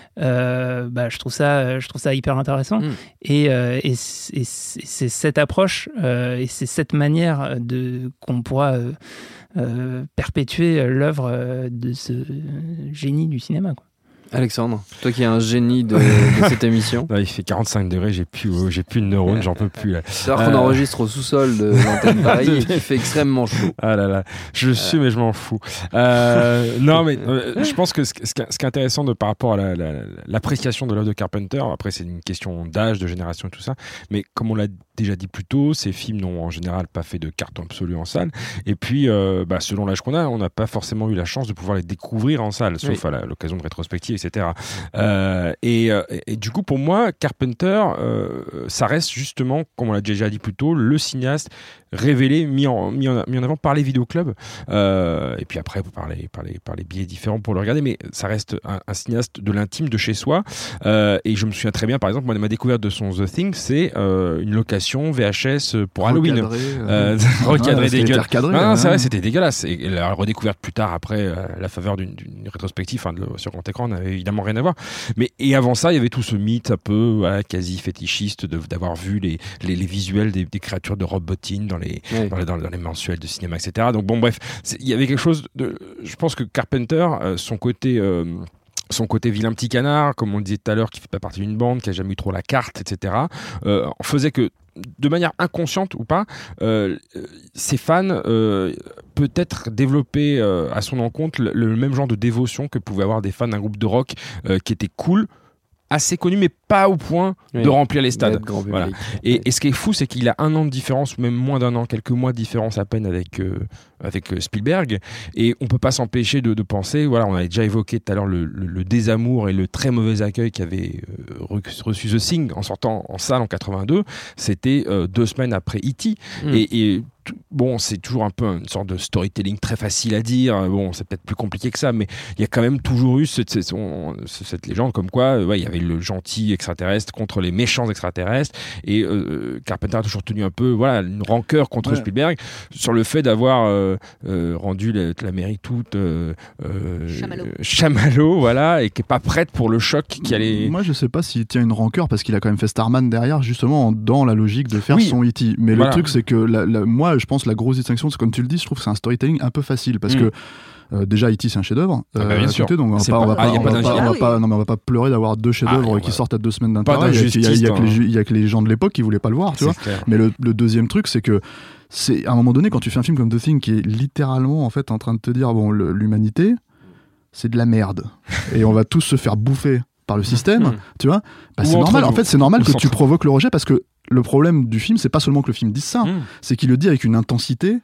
Euh, bah, je trouve ça, je trouve ça hyper intéressant. Mmh. Et, euh, et, c'est, et c'est cette approche euh, et c'est cette manière de qu'on pourra euh, euh, perpétuer l'œuvre de ce génie du cinéma, quoi. Alexandre, toi qui es un génie de, de cette émission. Ouais, il fait quarante-cinq degrés, j'ai plus, oh, j'ai plus de neurones, j'en peux plus. Là. C'est vrai euh... qu'on enregistre au sous-sol de l'antenne Paris et qu'il fait extrêmement chaud. Ah là là, je suis, euh... mais je m'en fous. Euh, non, mais euh, je pense que ce, ce qui est intéressant de, par rapport à la, la, l'appréciation de l'œuvre de Carpenter, après c'est une question d'âge, de génération et tout ça, mais comme on l'a déjà dit plus tôt, ces films n'ont en général pas fait de carton absolu en salle. Et puis, euh, bah, selon l'âge qu'on a, on n'a pas forcément eu la chance de pouvoir les découvrir en salle, sauf oui. à la, l'occasion de rétrospectives, et cetera. Euh, et, et, et du coup, pour moi, Carpenter, euh, ça reste justement, comme on l'a déjà dit plus tôt, le cinéaste révélé, mis en, mis en, mis en avant par les vidéoclubs. Euh, et puis après, par les, par, les, par les biais différents pour le regarder, mais ça reste un, un cinéaste de l'intime, de chez soi. Euh, et je me souviens très bien, par exemple, moi, ma découverte de son The Thing, c'est euh, une location V H S pour Halloween. Recadré, euh, recadré ah, dégueulasse. Recadré, non, hein. C'est vrai, c'était dégueulasse. Et la redécouverte plus tard, après, à la faveur d'une, d'une rétrospective, enfin, de, sur grand écran, n'avait évidemment rien à voir. Mais, et avant ça, il y avait tout ce mythe un peu voilà, quasi fétichiste de, d'avoir vu les, les, les visuels des, des créatures de Rob Bottin dans les, oui. dans les, dans dans les mensuels de cinéma, et cetera. Donc bon, bref, il y avait quelque chose de... Je pense que Carpenter, euh, son côté... Euh, son côté vilain petit canard, comme on le disait tout à l'heure, qui fait pas partie d'une bande, qui a jamais eu trop la carte, et cetera, euh, faisait que, de manière inconsciente ou pas, euh, ses fans euh, peut-être développaient euh, à son encontre le, le même genre de dévotion que pouvaient avoir des fans d'un groupe de rock euh, qui était cool, assez connu, mais pas au point oui, de remplir les stades. Voilà. Et, oui. et ce qui est fou, c'est qu'il a un an de différence, ou même moins d'un an, quelques mois de différence à peine avec, euh, avec Spielberg. Et on peut pas s'empêcher de, de penser, voilà, on avait déjà évoqué tout à l'heure le, le, le désamour et le très mauvais accueil qu'avait euh, reçu The Thing en sortant en salle en quatre-vingt-deux. C'était euh, deux semaines après E T. Mm. Et, et bon, c'est toujours un peu une sorte de storytelling très facile à dire. Bon, c'est peut-être plus compliqué que ça, mais il y a quand même toujours eu cette, cette, cette légende comme quoi, ouais, il y avait le gentil extraterrestre contre les méchants extraterrestres. Et euh, Carpenter a toujours tenu un peu, voilà, une rancœur contre ouais. Spielberg sur le fait d'avoir euh, euh, rendu la, l'Amérique toute euh, euh, Chamallow. Chamallow, voilà, et qui est pas prête pour le choc qui allait. Moi, je sais pas s'il tient une rancœur parce qu'il a quand même fait Starman derrière, justement dans la logique de faire oui. son E T. Mais voilà. Le truc, c'est que la, la, moi, je pense que la grosse distinction, c'est comme tu le dis, je trouve que c'est un storytelling un peu facile parce mmh. que euh, déjà E T c'est un chef-d'œuvre. Ah bah bien sûr. Côté, donc on va pas, on va pas, on va pas, on va pas, non mais on va pas pleurer d'avoir deux chefs-d'œuvre ah, qui ouais. sortent à deux semaines d'intervalle. Il y a, il y a que les, il y a que les gens de l'époque qui voulaient pas le voir, tu vois. Clair. Mais le, le deuxième truc, c'est que c'est à un moment donné quand tu fais un film comme The Thing qui est littéralement en fait en train de te dire bon le, l'humanité c'est de la merde et on va tous se faire bouffer par le système, mmh. tu vois. Bah, c'est normal. En fait, c'est normal que tu provoques le rejet parce que le problème du film, c'est pas seulement que le film dise ça, mmh. c'est qu'il le dit avec une intensité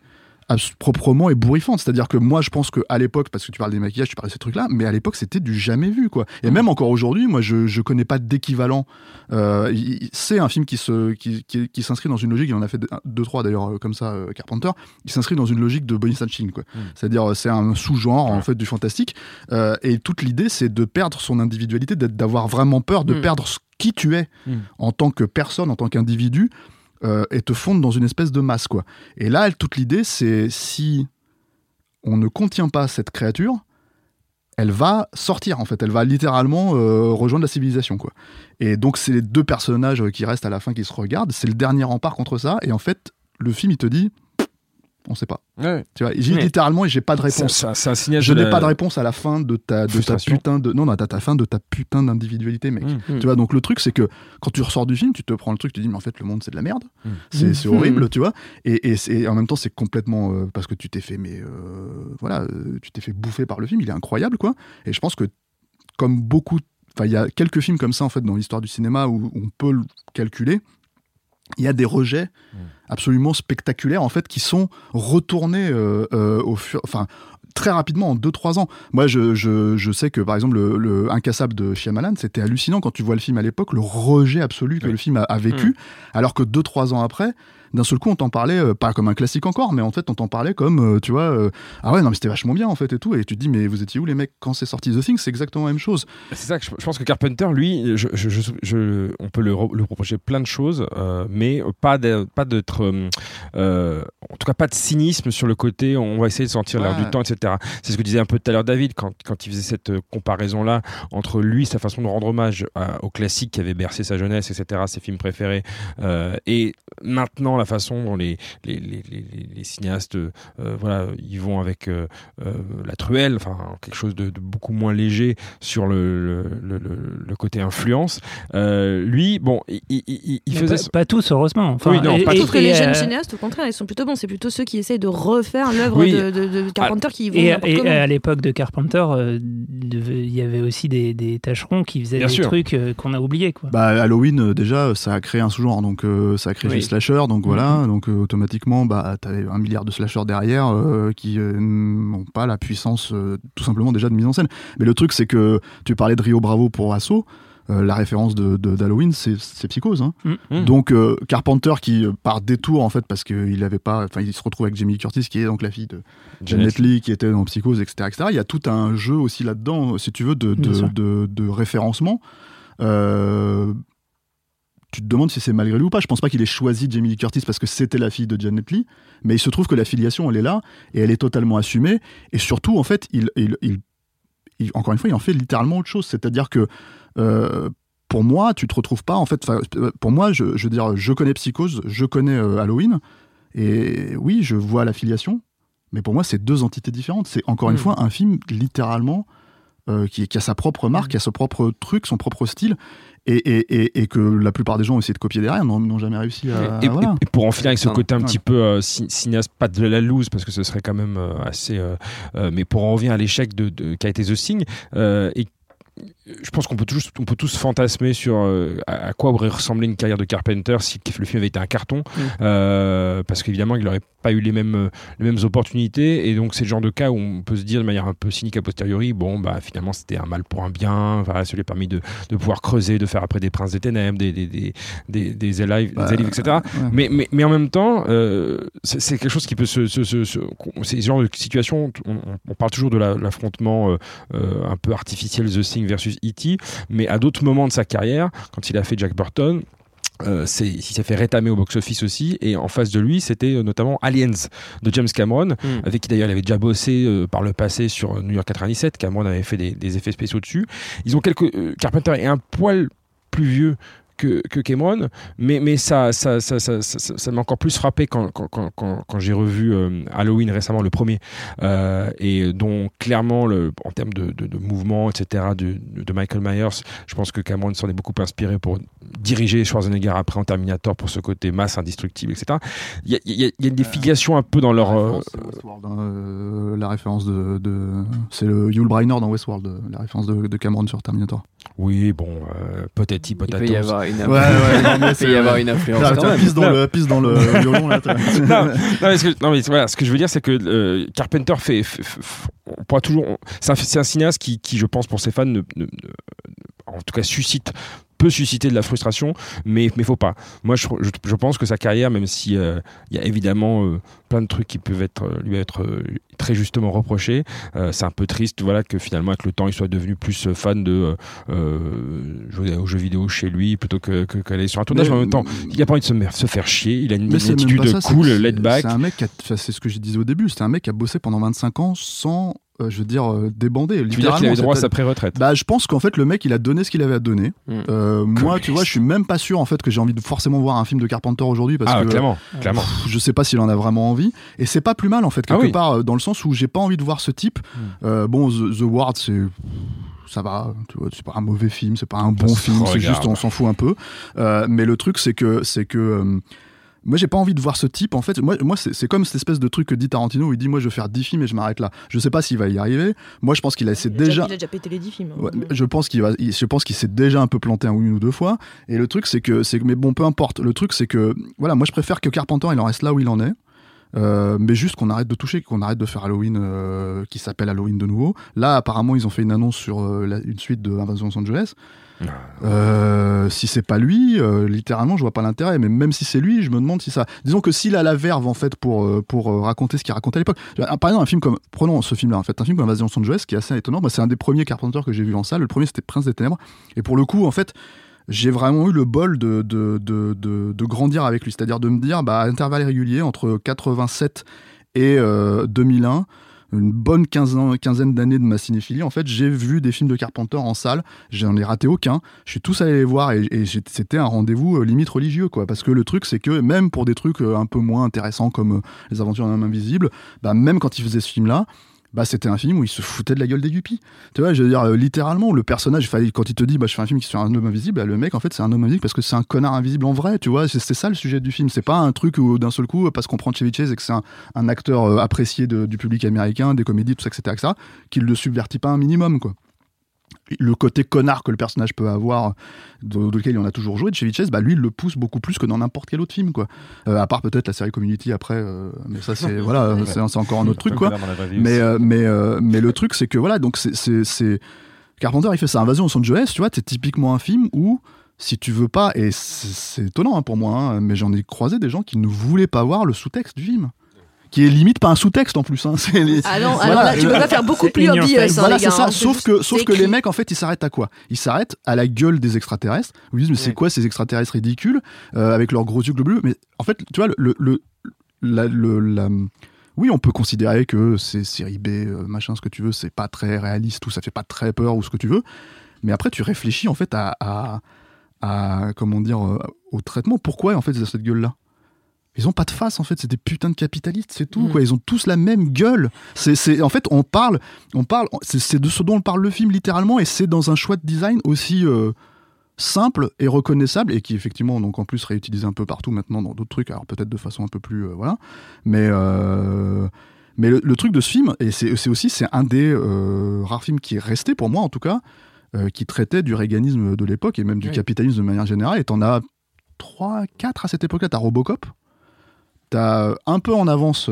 proprement ébouriffante. C'est-à-dire que moi, je pense qu'à l'époque, parce que tu parles des maquillages, tu parles de ces trucs-là, mais à l'époque, c'était du jamais vu, quoi. Et mmh. même encore aujourd'hui, moi, je, je connais pas d'équivalent. Euh, c'est un film qui, se, qui, qui, qui s'inscrit dans une logique, il en a fait deux, deux trois d'ailleurs, comme ça, euh, Carpenter, il s'inscrit dans une logique de Bonnie Snatching, quoi. Mmh. C'est-à-dire, c'est un sous-genre, ouais. en fait, du fantastique. Euh, et toute l'idée, c'est de perdre son individualité, d'avoir vraiment peur de mmh. perdre qui tu es mmh. en tant que personne, en tant qu'individu. Euh, et te fondre dans une espèce de masse, quoi. Et là, toute l'idée, c'est si on ne contient pas cette créature, elle va sortir, en fait. Elle va littéralement euh, rejoindre la civilisation, quoi. Et donc, c'est les deux personnages qui restent à la fin qui se regardent. C'est le dernier rempart contre ça. Et en fait, le film, il te dit... On sait pas. Ouais. Tu vois, j'ai ouais. littéralement, j'ai pas de réponse. C'est, c'est un signal je de n'ai la... pas de réponse à la fin de ta, de ta putain de, non, non, à ta fin de ta putain d'individualité, mec. Mmh. Tu vois, donc le truc, c'est que quand tu ressors du film, tu te prends le truc, tu te dis, mais en fait, le monde, c'est de la merde. Mmh. C'est, c'est horrible, mmh. tu vois. Et, et, et en même temps, c'est complètement euh, parce que tu t'es fait, mais euh, voilà, euh, tu t'es fait bouffer par le film. Il est incroyable, quoi. Et je pense que comme beaucoup, enfin, il y a quelques films comme ça en fait dans l'histoire du cinéma où on peut le calculer. Il y a des rejets absolument spectaculaires en fait qui sont retournés euh, euh, au fur, enfin très rapidement en deux trois ans. Moi, je, je, je sais que par exemple le, le Incassable de Shyamalan, c'était hallucinant quand tu vois le film à l'époque, le rejet absolu que oui. le film a, a vécu, mmh. alors que deux trois ans après, d'un seul coup, on t'en parlait euh, pas comme un classique encore, mais en fait, on t'en parlait comme, euh, tu vois, euh, ah ouais, non, mais c'était vachement bien en fait et tout. Et tu te dis, mais vous étiez où les mecs quand c'est sorti The Thing? C'est exactement la même chose. C'est ça que je, je pense que Carpenter, lui, je, je, je, je, on peut le, le reprocher plein de choses, euh, mais pas, de, pas d'être, euh, en tout cas, pas de cynisme sur le côté, on va essayer de sortir ouais. l'air du temps, et cetera. C'est ce que disait un peu tout à l'heure David quand, quand il faisait cette comparaison-là entre lui, sa façon de rendre hommage à, aux classiques qui avaient bercé sa jeunesse, et cetera, ses films préférés, euh, et maintenant la façon dont les, les, les, les, les cinéastes euh, voilà, ils vont avec euh, euh, La Truelle, enfin quelque chose de, de beaucoup moins léger sur le, le, le, le côté influence. Euh, lui, bon, il, il, il faisait... Pas, pas tous, heureusement. Enfin, oui, non, et, pas et, tous. que les et jeunes euh... cinéastes, au contraire, ils sont plutôt bons. C'est plutôt ceux qui essayent de refaire l'œuvre oui. de, de, de Carpenter ah, qui vont... Et, et à l'époque de Carpenter, euh, il y avait aussi des, des tâcherons qui faisaient Bien des sûr. trucs euh, qu'on a oubliés. Quoi. Bah, Halloween, euh, déjà, ça a créé un sous-genre. Donc, euh, ça a créé oui. les slashers. Donc, mmh. voilà. Donc, euh, automatiquement, bah, t'avais un milliard de slashers derrière euh, qui euh, n'ont pas la puissance, euh, tout simplement, déjà de mise en scène. Mais le truc, c'est que tu parlais de Rio Bravo pour Assaut. Euh, la référence de, de, d'Halloween, c'est, c'est Psychose. Hein. Mmh. Donc, euh, Carpenter, qui, par détour, en fait, parce qu'il avait pas. Enfin, il se retrouve avec Jamie Lee Curtis, qui est donc la fille de Janet Leigh, qui était dans Psychose, et cetera, et cetera. Il y a tout un jeu aussi là-dedans, si tu veux, de, de, de, de, de référencement. Euh, tu te demandes si c'est malgré lui ou pas. Je pense pas qu'il ait choisi Jamie Lee Curtis parce que c'était la fille de Janet Leigh, mais il se trouve que la filiation, elle est là, et elle est totalement assumée. Et surtout, en fait, il, il, il, il encore une fois, il en fait littéralement autre chose. C'est-à-dire que Euh, pour moi, tu te retrouves pas en fait. Pour moi, je, je veux dire, je connais Psychose, je connais euh, Halloween, et oui, je vois l'affiliation, mais pour moi, c'est deux entités différentes. C'est encore mmh. une fois un film littéralement euh, qui, qui a sa propre marque, mmh. qui a son propre truc, son propre style, et, et, et, et que la plupart des gens ont essayé de copier derrière, n'ont, n'ont jamais réussi à. Et, voilà. et pour en finir avec ce côté un ouais. petit peu euh, cinéaste, pas de la loose, parce que ce serait quand même euh, assez. Euh, euh, mais pour en revenir à l'échec de, de qu'a été The Thing, euh, et je pense qu'on peut tous, on peut tous fantasmer sur euh, à quoi aurait ressemblé une carrière de Carpenter si le film avait été un carton, mmh. euh, parce qu'évidemment il n'aurait pas eu les mêmes, les mêmes opportunités, et donc c'est le genre de cas où on peut se dire de manière un peu cynique a posteriori, bon bah finalement c'était un mal pour un bien, enfin, ça lui a permis de, de pouvoir creuser, de faire après des Princes des Ténèbres, des, des, des, des, des Alive, bah, des Alive, et cetera. Ouais. Mais, mais, mais en même temps, euh, c'est, c'est quelque chose qui peut se... se, se, se c'est ce genre de situation, on, on parle toujours de la, l'affrontement euh, euh, un peu artificiel The Thing versus E T, mais à d'autres moments de sa carrière, quand il a fait Jack Burton, Euh, c'est, il s'est fait rétamer au box-office aussi, et en face de lui c'était euh, notamment Aliens de James Cameron, mm. avec qui d'ailleurs il avait déjà bossé euh, par le passé sur New York quatre-vingt-dix-sept. Cameron avait fait des, des effets spéciaux dessus. Ils ont quelques euh, Carpenter est un poil plus vieux que, que Cameron, mais, mais ça, ça, ça, ça, ça, ça, ça m'a encore plus frappé quand, quand, quand, quand, quand j'ai revu euh, Halloween récemment, le premier, euh, et dont clairement, le, en termes de, de, de mouvement, et cetera, de, de Michael Myers, je pense que Cameron s'en est beaucoup inspiré pour diriger Schwarzenegger après en Terminator pour ce côté masse indestructible, et cetera. Il y a, il y a, il y a des filiations un peu dans leur... La référence, euh, Westworld, hein, euh, la référence de, de... C'est le Yul Brynner dans Westworld, la référence de, de Cameron sur Terminator. Oui, bon, euh, potati, potato. Il peut y avoir, une Ouais, ouais, non, mais il peut y avoir une influence. Là, quand tiens, même. pisse dans le, pisse dans le violon là. non, non, mais ce que, non, mais voilà, ce que je veux dire, c'est que euh, Carpenter fait, fait, fait, fait on pourra toujours. On, c'est, un, c'est un cinéaste qui, qui, je pense, pour ses fans, ne, ne, ne, en tout cas, suscite. peut susciter de la frustration, mais mais faut pas. Moi, je, je, je pense que sa carrière, même si il euh, y a évidemment euh, plein de trucs qui peuvent être lui être euh, très justement reprochés, euh, c'est un peu triste, voilà, que finalement avec le temps, il soit devenu plus fan de euh, jouer aux jeux vidéo chez lui plutôt que, que qu'aller sur un tournage. Mais en même temps, il a pas envie de se, se faire chier. Il a une, une attitude ça, cool, c'est, laid back. C'est un mec, qui a, c'est ce que je disais au début. C'était un mec qui a bossé pendant vingt-cinq ans sans Euh, je veux dire, euh, débandé. Tu veux dire qu'il avait droit à sa pré-retraite? Bah, je pense qu'en fait, le mec, il a donné ce qu'il avait à donner. Mmh. Euh, moi, tu vois, je suis même pas sûr en fait que j'ai envie de forcément voir un film de Carpenter aujourd'hui parce ah, que clairement, clairement. Pff, je sais pas s'il en a vraiment envie. Et c'est pas plus mal en fait quelque ah, oui. part dans le sens où j'ai pas envie de voir ce type. Mmh. Euh, bon, The, The Ward, c'est ça va, tu vois, c'est pas un mauvais film, c'est pas un bon ça film, c'est regarde. Juste on s'en fout un peu. Euh, mais le truc, c'est que c'est que euh, moi, j'ai pas envie de voir ce type. En fait, moi, moi c'est, c'est comme cette espèce de truc que dit Tarantino où il dit moi, je vais faire dix films et je m'arrête là. Je sais pas s'il va y arriver. Moi, je pense qu'il a essayé déjà. déjà. Il a déjà pété les dix films. Hein. Ouais, je pense qu'il va. Je pense qu'il s'est déjà un peu planté un ou une ou deux fois. Et le truc, c'est que, c'est que, mais bon, peu importe. Le truc, c'est que, voilà, moi, je préfère que Carpenter, il en reste là où il en est. Euh, mais juste qu'on arrête de toucher, qu'on arrête de faire Halloween euh, qui s'appelle Halloween de nouveau. Là, apparemment, ils ont fait une annonce sur euh, la, une suite de Invasion Los Angeles. Euh, si c'est pas lui, euh, littéralement, je vois pas l'intérêt. Mais même si c'est lui, je me demande si ça. Disons que s'il a la verve en fait pour pour euh, raconter ce qu'il racontait à l'époque. Par exemple, un film comme, prenons ce film-là, en fait, un film comme Invasion Los Angeles, qui est assez étonnant. Moi, c'est un des premiers Carpenter que j'ai vu en salle. Le premier, c'était Prince des Ténèbres. Et pour le coup, en fait, j'ai vraiment eu le bol de de de de, de grandir avec lui, c'est-à-dire de me dire, bah, à intervalles réguliers entre quatre-vingt-sept et euh, deux mille un. Une bonne quinzaine, quinzaine d'années de ma cinéphilie, en fait, j'ai vu des films de Carpenter en salle, j'en ai raté aucun, je suis tous allé les voir et, et c'était un rendez-vous euh, limite religieux, quoi, parce que le truc, c'est que même pour des trucs euh, un peu moins intéressants comme euh, Les Aventures d'un homme invisible, bah, même quand il faisait ce film-là, bah, c'était un film où il se foutait de la gueule des guppies. Tu vois, je veux dire, euh, littéralement, le personnage, quand il te dit, bah, je fais un film qui est sur un homme invisible, bah, le mec, en fait, c'est un homme invisible parce que c'est un connard invisible en vrai, tu vois, c'est, c'est ça le sujet du film. C'est pas un truc où, d'un seul coup, parce qu'on prend Chevy Chase et que c'est un, un acteur euh, apprécié de, du public américain, des comédies, tout ça, et cetera, et cetera, qu'il le subvertit pas un minimum, quoi. Le côté connard que le personnage peut avoir, de, de lequel il en a toujours joué, de Chevy Chase, bah lui il le pousse beaucoup plus que dans n'importe quel autre film, quoi. Euh, à part peut-être la série Community après, euh, mais ça c'est voilà, c'est, c'est encore un autre truc, quoi. Mais euh, mais euh, mais le truc c'est que voilà, donc c'est c'est, c'est... Carpenter il fait ça, Invasion Los Angeles, tu vois, c'est typiquement un film où si tu veux pas, et c'est, c'est étonnant hein, pour moi, hein, mais j'en ai croisé des gens qui ne voulaient pas voir le sous-texte du film. Qui est limite pas un sous-texte en plus. Hein. C'est les... Ah non, voilà, alors là, tu peux pas faire beaucoup plus obvious. Hein, voilà, c'est gars, ça. hein, sauf c'est que, sauf que écrit. les mecs, en fait, ils s'arrêtent à quoi? Ils s'arrêtent à la gueule des extraterrestres. Ils disent, mais c'est ouais. quoi ces extraterrestres ridicules euh, avec leurs gros yeux globuleux? Mais en fait, tu vois, le, le, la, le, la... oui, on peut considérer que c'est série B, euh, machin, ce que tu veux, c'est pas très réaliste ou ça fait pas très peur ou ce que tu veux. Mais après, tu réfléchis en fait à, à, à comment dire, euh, au traitement. Pourquoi en fait ils ont cette gueule-là? Ils ont pas de face en fait, c'est des putains de capitalistes, c'est tout mmh. quoi. Ils ont tous la même gueule. C'est, c'est en fait on parle, on parle, c'est, c'est de ce dont on parle le film littéralement et c'est dans un choix de design aussi euh, simple et reconnaissable et qui effectivement donc en plus réutilisé un peu partout maintenant dans d'autres trucs. Alors peut-être de façon un peu plus euh, voilà, mais euh, mais le, le truc de ce film et c'est, c'est aussi c'est un des euh, rares films qui est resté pour moi en tout cas euh, qui traitait du réganisme de l'époque et même du oui. capitalisme de manière générale. Et t'en as trois, quatre à cette époque-là. T'as Robocop. T'as un peu en avance, enfin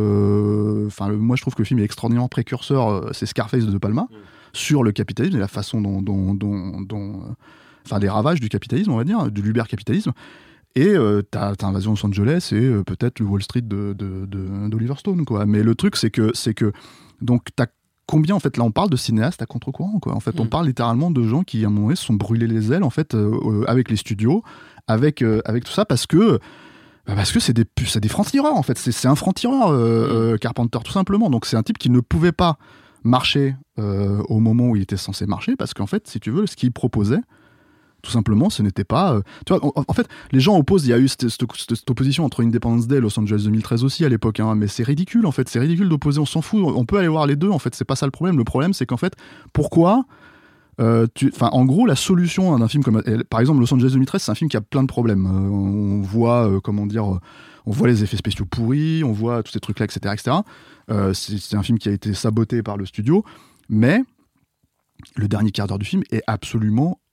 euh, moi je trouve que le film est extraordinairement précurseur, euh, c'est Scarface de De Palma, mmh. sur le capitalisme et la façon dont, dont, dont, dont enfin des ravages du capitalisme on va dire, du l'uber-capitalisme. Et euh, t'as, t'as Invasion Los Angeles et euh, peut-être le Wall Street de, de, de, d'Oliver Stone, quoi. Mais le truc c'est que, c'est que donc t'as combien en fait là on parle de cinéastes à contre-courant, quoi. En fait mmh. on parle littéralement de gens qui à un moment donné se sont brûlés les ailes en fait euh, euh, avec les studios, avec, euh, avec tout ça parce que Bah parce que c'est des, c'est des francs-tireurs en fait, c'est, c'est un franc-tireur euh, euh, Carpenter tout simplement, donc c'est un type qui ne pouvait pas marcher euh, au moment où il était censé marcher parce qu'en fait si tu veux ce qu'il proposait tout simplement ce n'était pas euh, tu vois en, en fait les gens opposent, il y a eu cette, cette, cette opposition entre Independence Day et Los Angeles deux mille treize aussi à l'époque hein, mais c'est ridicule en fait, c'est ridicule d'opposer, on s'en fout, on peut aller voir les deux en fait, c'est pas ça le problème, le problème c'est qu'en fait pourquoi Euh, tu, en gros, la solution d'un film comme, par exemple, Los Angeles deux mille treize, c'est un film qui a plein de problèmes. Euh, on voit, euh, comment dire, euh, on voit les effets spéciaux pourris, on voit tous ces trucs-là, et cetera, et cetera. Euh, c'est, c'est un film qui a été saboté par le studio, mais le dernier quart d'heure du film est absolument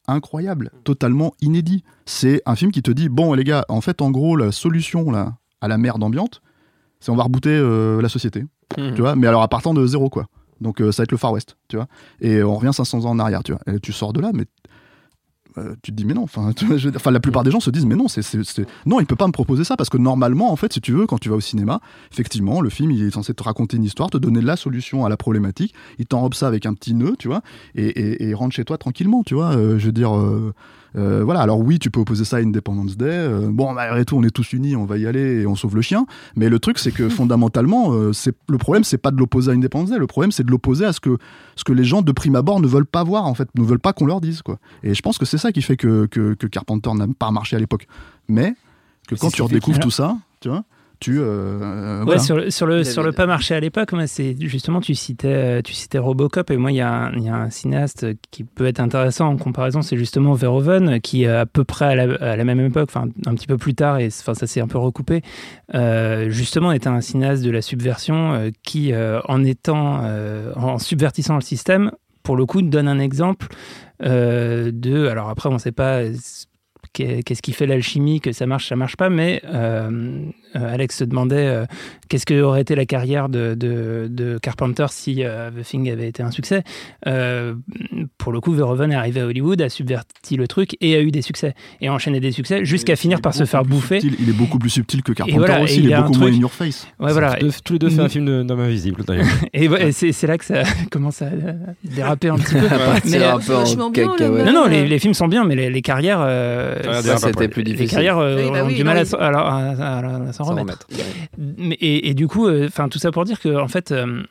incroyable, totalement inédit. C'est un film qui te dit, bon les gars, en fait en gros la solution là, à la merde ambiante, c'est on va rebooter euh, la société, mmh. tu vois, mais alors à partant de zéro quoi. Donc euh, ça va être le Far West, tu vois. Et on revient cinq cents ans en arrière, tu vois. Et tu sors de là, mais euh, tu te dis mais non. Enfin, la plupart des gens se disent mais non, c'est, c'est, c'est... non, il peut pas me proposer ça parce que normalement, en fait, si tu veux, quand tu vas au cinéma, effectivement, le film il est censé te raconter une histoire, te donner la solution à la problématique. Il t'enrobe ça avec un petit nœud, tu vois, et, et, et rentre chez toi tranquillement, tu vois. Euh, je veux dire. Euh... Euh, voilà, alors oui, tu peux opposer ça à Independence Day. Euh, bon, malgré tout, on est tous unis, on va y aller et on sauve le chien. Mais le truc, c'est que fondamentalement, euh, c'est, le problème, c'est pas de l'opposer à Independence Day. Le problème, c'est de l'opposer à ce que, ce que les gens de prime abord ne veulent pas voir, en fait, ne veulent pas qu'on leur dise, quoi. Et je pense que c'est ça qui fait que, que, que Carpenter n'a pas marché à l'époque. Mais que quand tu redécouvres tout ça, tu vois. Tu, euh, ouais, voilà. sur le, sur le, sur le pas marché à l'époque, moi, c'est justement, tu citais, tu citais Robocop, et moi, il y, y a un cinéaste qui peut être intéressant en comparaison, c'est justement Verhoeven, qui, à peu près à la, à la même époque, enfin, un petit peu plus tard, et ça s'est un peu recoupé, euh, justement, était un cinéaste de la subversion euh, qui, euh, en étant, euh, en subvertissant le système, pour le coup, donne un exemple euh, de. Alors après, on ne sait pas. Qu'est-ce qui fait l'alchimie, que ça marche, ça marche pas, mais euh, Alex se demandait euh, qu'est-ce que aurait été la carrière de, de, de Carpenter si euh, The Thing avait été un succès. Euh, pour le coup, Verhoeven est arrivé à Hollywood, a subverti le truc et a eu des succès, et a enchaîné des succès jusqu'à finir par se faire bouffer. Subtil. Il est beaucoup plus subtil que Carpenter voilà, aussi, il, il est beaucoup moins in your face. Ouais, voilà. Tous, tous les deux fait un film d'homme invisible d'ailleurs. Et, ouais, et c'est, c'est là que ça commence à déraper un petit peu. mais un peu en cacahuète. Non, non, les, les films sont bien, mais les, les carrières... Euh, ça, c'était plus difficile. Les carrières euh, oui, bah ont oui, du mal non, à, à, à, à, à, à s'en remettre. remettre. Mais, et, et du coup, enfin euh, tout ça pour dire que en fait, euh,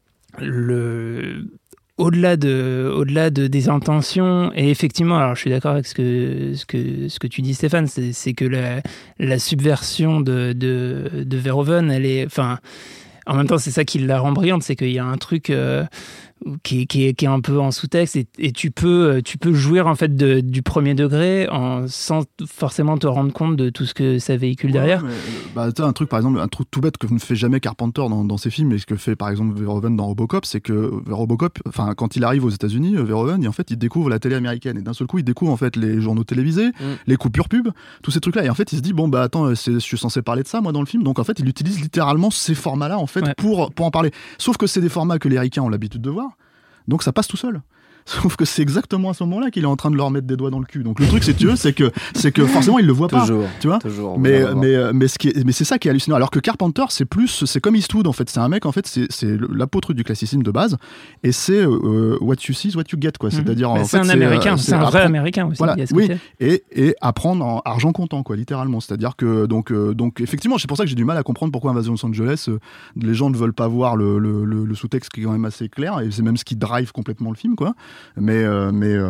le au-delà de, au-delà de des intentions, et effectivement, alors je suis d'accord avec ce que ce que ce que tu dis, Stéphane, c'est, c'est que la, la subversion de, de de Verhoeven, elle est, enfin, en même temps, c'est ça qui la rend brillante, c'est qu'il y a un truc. Euh, Qui est, qui, est, qui est un peu en sous-texte et, et tu peux tu peux jouir en fait de, du premier degré en, sans forcément te rendre compte de tout ce que ça véhicule derrière. Ouais, mais, bah, t'as un truc par exemple, un truc tout bête que ne fait jamais Carpenter dans, dans ses films, et ce que fait par exemple Verhoeven dans Robocop, c'est que Robocop, enfin quand il arrive aux États-Unis, Verhoeven, il, en fait il découvre la télé américaine, et d'un seul coup il découvre en fait les journaux télévisés, mm. les coupures pub, tous ces trucs là, et en fait il se dit bon bah attends, c'est, je suis censé parler de ça moi dans le film, donc en fait il utilise littéralement ces formats là en fait ouais. pour, pour en parler, sauf que c'est des formats que les ricains ont l'habitude de voir. Donc ça passe tout seul. Sauf que c'est exactement à ce moment-là qu'il est en train de leur mettre des doigts dans le cul. Donc le truc, c'est, tu veux, c'est que c'est que forcément il le voit pas. Toujours, tu vois. Toujours. Mais mais mais ce qui est, mais c'est ça qui est hallucinant. Alors que Carpenter, c'est plus, c'est comme Eastwood en fait. C'est un mec en fait, c'est c'est l'apôtre du classicisme de base, et c'est euh, what you see is what you get quoi. C'est-à-dire mmh. en c'est fait, un américain, c'est, c'est un vrai américain aussi. Voilà. Oui. Et et apprendre en argent comptant quoi, littéralement. C'est-à-dire que donc euh, donc effectivement, c'est pour ça que j'ai du mal à comprendre pourquoi Invasion Los Angeles, euh, les gens ne veulent pas voir le le, le le sous-texte qui est quand même assez clair, et c'est même ce qui drive complètement le film quoi. Mais euh, mais euh,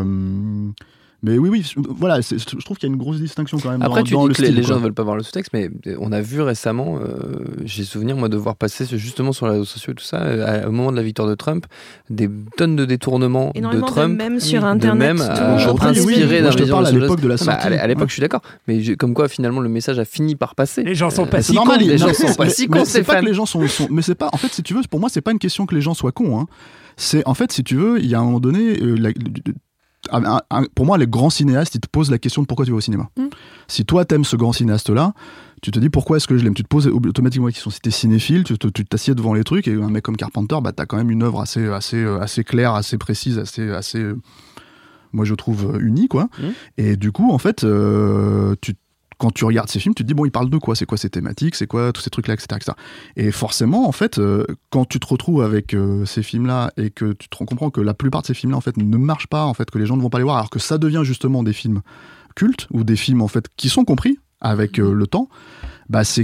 mais oui oui voilà, c'est, je trouve qu'il y a une grosse distinction quand même. Après dans, tu dans dis le que style, les quoi. gens ne veulent pas voir le sous-texte, mais on a vu récemment, euh, j'ai souvenir moi de voir passer justement sur les réseaux sociaux et tout ça, euh, au moment de la victoire de Trump, des tonnes de détournements de Trump, de même sur internet, de même euh, inspiré d'un je te parle à l'époque de la sortie. Bah, à l'époque ouais. je suis d'accord, mais je, comme quoi finalement le message a fini par passer. Les gens sont pas euh, si cons, les gens sont pas si cons, c'est pas que les gens sont, sont mais c'est pas en fait si tu veux, pour moi c'est pas une question que les gens soient cons hein. C'est en fait si tu veux, il y a un moment donné euh, la, Un, un, pour moi, les grands cinéastes, ils te posent la question de pourquoi tu vas au cinéma. Mm. Si toi, t'aimes ce grand cinéaste-là, tu te dis pourquoi est-ce que je l'aime. Tu te poses automatiquement la question. Si t'es cinéphile, tu, te, tu t'assieds devant les trucs, et un mec comme Carpenter, bah, t'as quand même une œuvre assez, assez, assez claire, assez précise, assez, assez moi je trouve unique, quoi. Mm. Et du coup, en fait, euh, tu quand tu regardes ces films, tu te dis, bon, ils parlent de quoi ? C'est quoi ces thématiques ? C'est quoi tous ces trucs-là, et cetera, et cetera. Et forcément, en fait, euh, quand tu te retrouves avec euh, ces films-là, et que tu te comprends que la plupart de ces films-là, en fait, ne marchent pas, en fait, que les gens ne vont pas les voir, alors que ça devient justement des films cultes, ou des films, en fait, qui sont compris avec euh, le temps, bah, c'est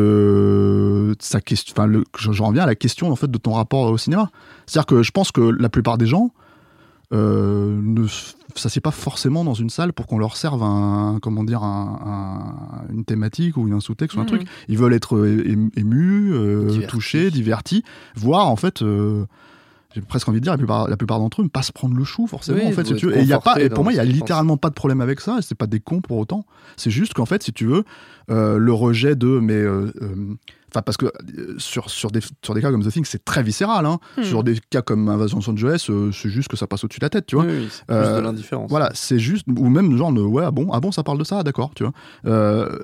que ça, enfin, le, je, je reviens à la question, en fait, de ton rapport au cinéma. C'est-à-dire que je pense que la plupart des gens Euh, ne s'assied pas forcément dans une salle pour qu'on leur serve un, comment dire, un, un, une thématique ou un sous-texte mmh. ou un truc. Ils veulent être émus, euh, divertis. touchés, divertis, voire en fait, euh, j'ai presque envie de dire, la plupart, la plupart d'entre eux ne pas se prendre le chou forcément. Oui, en fait, si tu veux. Et, y a pas, et pour moi, il y a littéralement pas de problème avec ça. C'est pas des cons pour autant. C'est juste qu'en fait, si tu veux, euh, le rejet de mais euh, euh, Enfin, parce que euh, sur, sur, des, sur des cas comme The Thing, c'est très viscéral. Hein. Hmm. Sur des cas comme Invasion Los Angeles, euh, c'est juste que ça passe au-dessus de la tête, tu vois. Oui, oui, c'est plus Euh, de l'indifférence. Voilà, c'est juste, ou même genre, ouais, ah bon, ah bon, ça parle de ça, d'accord, tu vois. Euh,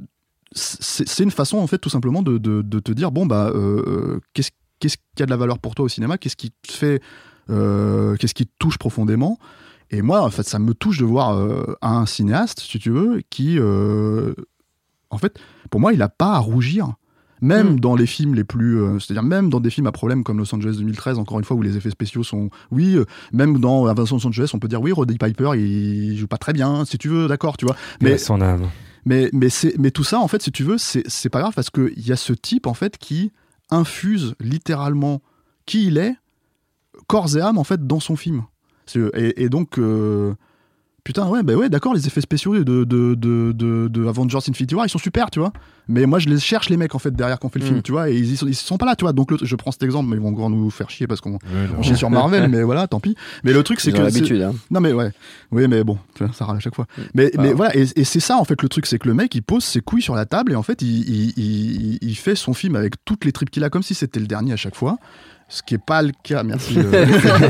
c'est, c'est une façon, en fait, tout simplement de, de, de te dire, bon, bah, euh, qu'est-ce, qu'est-ce qui a de la valeur pour toi au cinéma, qu'est-ce qui te fait, euh, qu'est-ce qui te touche profondément. Et moi, en fait, ça me touche de voir euh, un cinéaste, si tu veux, qui, euh, en fait, pour moi, il n'a pas à rougir. Même mmh. dans les films les plus... Euh, c'est-à-dire même dans des films à problème comme Los Angeles deux mille treize, encore une fois, où les effets spéciaux sont... Oui, euh, même dans Invasion Los Angeles, on peut dire, oui, Roddy Piper, il joue pas très bien, si tu veux, d'accord, tu vois. Mais, son âme. Mais, mais, c'est, mais tout ça, en fait, si tu veux, c'est, c'est pas grave, parce qu'il y a ce type, en fait, qui infuse littéralement qui il est, corps et âme, en fait, dans son film. Et, et donc... Euh, Putain, ouais, bah ouais, d'accord, les effets spéciaux de, de, de, de, de Avengers Infinity War, ils sont super, tu vois. Mais moi, je les cherche, les mecs, en fait, derrière qu'on fait le mmh. film, tu vois, et ils, ils, sont, ils sont pas là, tu vois. Donc, le, je prends cet exemple, mais ils vont encore nous faire chier parce qu'on oui, on chie sur Marvel, mais voilà, tant pis. Mais le truc, c'est ils que. Ont l'habitude, hein. Non, mais ouais. Oui, mais bon, tu vois, ça râle à chaque fois. Mmh. Mais, ah. mais voilà, et, et c'est ça, en fait, le truc, c'est que le mec, il pose ses couilles sur la table et en fait, il, il, il, il fait son film avec toutes les tripes qu'il a, comme si c'était le dernier à chaque fois. Ce qui n'est pas le cas, merci. Euh...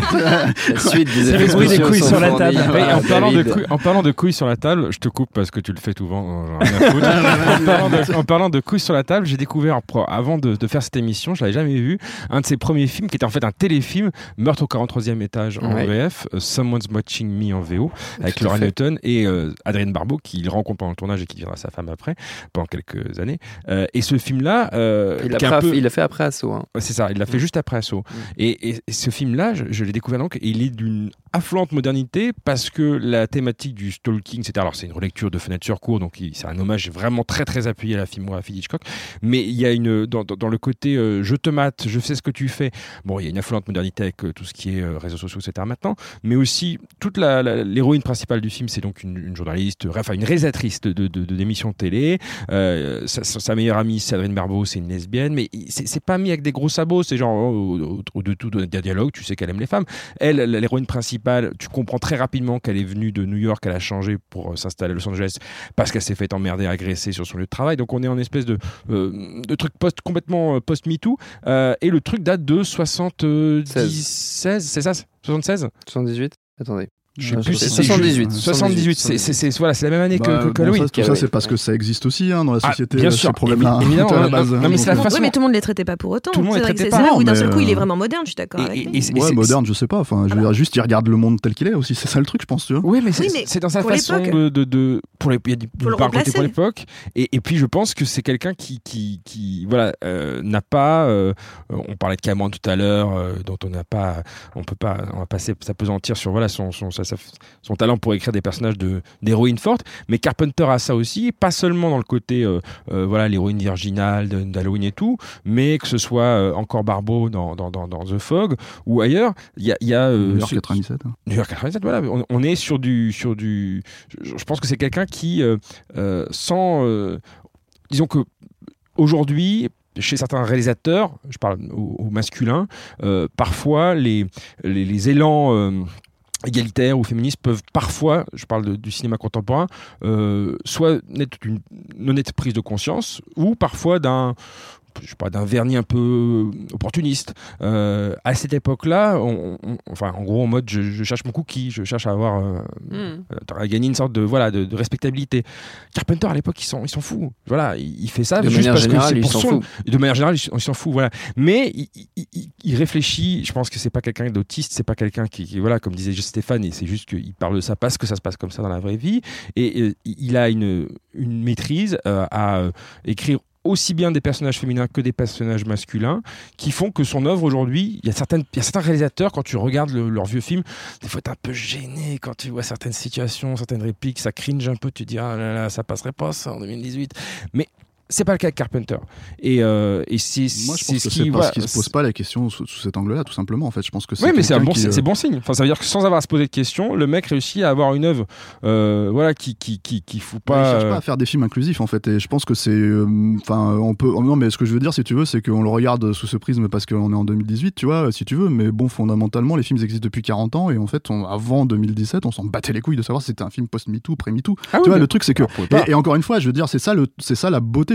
la suite des effets spéciaux des couilles sur la table. Oui, en, parlant de couilles, en parlant de couilles sur la table, je te coupe parce que tu le fais souvent. en, parlant de, en parlant de couilles sur la table, j'ai découvert, avant de, de faire cette émission, je ne l'avais jamais vu, un de ses premiers films qui était en fait un téléfilm, Meurtre au quarante-troisième étage en ouais. V F, uh, Someone's Watching Me en V O, avec Laura Newton et euh, Adrienne Barbeau, qu'il rencontre pendant le tournage et qui deviendra sa femme après, pendant quelques années. Euh, et ce film-là... Euh, il, a peu... il l'a fait après Asso. Hein. C'est ça, il l'a fait mmh. juste après Asso. Mmh. Et, et, et ce film-là, je, je l'ai découvert donc, et il est d'une affluente modernité parce que la thématique du stalking, c'est alors c'est une relecture de Fenêtre sur cour, donc il, c'est un hommage vraiment très très appuyé à la filmographie d'Hitchcock, mais il y a une dans, dans, dans le côté euh, je te mate, je sais ce que tu fais. Bon, il y a une affluente modernité avec euh, tout ce qui est euh, réseaux sociaux, et cetera maintenant, mais aussi toute la, la, l'héroïne principale du film, c'est donc une, une journaliste, enfin une réalisatrice de, de, de, de d'émissions de télé. Euh, sa, sa meilleure amie, c'est Adrienne Barbeau, c'est une lesbienne, mais c'est, c'est pas mis avec des gros sabots, c'est genre oh, au, au, de tout, il y a dialogue, tu sais qu'elle aime les femmes. Elle, l'héroïne principale, tu comprends très rapidement qu'elle est venue de New York, elle a changé pour s'installer à Los Angeles parce qu'elle s'est fait emmerder, agresser sur son lieu de travail. Donc on est en espèce de, euh, de truc post, complètement post-MeToo. Euh, et le truc date de soixante-dix, seize, c'est ça soixante-seize soixante-dix-huit Attendez. Je sais plus si soixante-dix-huit. soixante-dix-huit, c'est, c'est, c'est, voilà, c'est la même année bah, que, que, que bon, Halloween. Ça, tout ça, c'est parce que ça existe aussi hein, dans la société, ah, bien sûr, ce problème-là. Évidemment, à la base, non, mais c'est la façon... Oui, mais tout le monde ne les traitait pas pour autant. Tout le monde les traitait c'est, pas. C'est là où non, d'un seul mais... coup, il est vraiment moderne, je suis d'accord. Et, avec et, et, ouais, c'est, moderne, je sais pas. Enfin, je veux ah dire, juste, il regarde le monde tel qu'il est aussi. C'est ça le truc, je pense, tu vois. Oui, mais c'est, oui, mais c'est dans sa façon l'époque. de, de, de, pour les, il y a du pour, par côté pour l'époque. Et, et puis, je pense que c'est quelqu'un qui, qui, qui voilà, euh, n'a pas. Euh, on parlait de Cameron tout à l'heure, euh, dont on n'a pas, on peut pas, on va passer s'apesantir sur voilà son, son, son, son talent pour écrire des personnages de d'héroïne forte, mais Carpenter a ça aussi, pas seulement dans le côté euh, euh, voilà l'héroïne virginale de, d'Halloween et tout, mais que ce soit euh, encore Barbeau dans, dans, dans, dans The Fog ou ailleurs, il y a, y a euh, New York quatre-vingt-dix-sept. Hein. New York quatre-vingt-dix-sept, voilà, on, on est sur du sur du, je, je pense que c'est quelqu'un qui euh, euh, sans, euh, disons que aujourd'hui chez certains réalisateurs, je parle au, au masculin, euh, parfois les les, les élans euh, égalitaires ou féministes peuvent parfois, je parle de, du cinéma contemporain, euh, soit naître d'une honnête prise de conscience ou parfois d'un, je sais pas, d'un vernis un peu opportuniste. Euh, à cette époque-là, on, on, enfin, en gros, en mode, je, je cherche mon cookie, je cherche à avoir, euh, mm. à gagner une sorte de, voilà, de, de respectabilité. Carpenter, à l'époque, il s'en, il s'en fout. Voilà, il, il fait ça de juste parce générale, que c'est pour son. Fout. De manière générale, il, il s'en fout. Voilà. Mais il, il, il, il réfléchit. Je pense que c'est pas quelqu'un d'autiste, c'est pas quelqu'un qui, qui, voilà, comme disait Stéphane, et c'est juste qu'il parle de ça parce que ça se passe comme ça dans la vraie vie. Et, et il a une, une maîtrise euh, à euh, écrire aussi bien des personnages féminins que des personnages masculins, qui font que son œuvre aujourd'hui, il y a certaines, il y a certains réalisateurs, quand tu regardes le, leurs vieux films, des fois t'es un peu gêné quand tu vois certaines situations, certaines répliques, ça cringe un peu, tu te dis ah là là, ça passerait pas ça en deux mille dix-huit. Mais c'est pas le cas de Carpenter. Et, euh, et c'est, Moi, je c'est pense ce que qui, c'est parce voilà, qu'il se pose pas la question sous, sous cet angle-là, tout simplement. En fait, je pense que c'est. Oui, mais c'est un bon, qui, c'est, c'est bon signe. Enfin, ça veut dire que sans avoir à se poser de questions, le mec réussit à avoir une œuvre, euh, voilà, qui, qui, qui, qui fout pas. Il cherche pas à faire des films inclusifs, en fait. Et je pense que c'est, enfin, euh, on peut. Non, mais ce que je veux dire, si tu veux, c'est qu'on le regarde sous ce prisme parce qu'on est en deux mille dix-huit, tu vois, si tu veux. Mais bon, fondamentalement, les films existent depuis quarante ans et en fait, on, avant deux mille dix-sept, on s'en battait les couilles de savoir si c'était un film post-MeToo, pré-MeToo. Ah tu oui, vois, le truc, c'est que. et, et encore une fois, je veux dire, c'est ça, le, c'est ça la beauté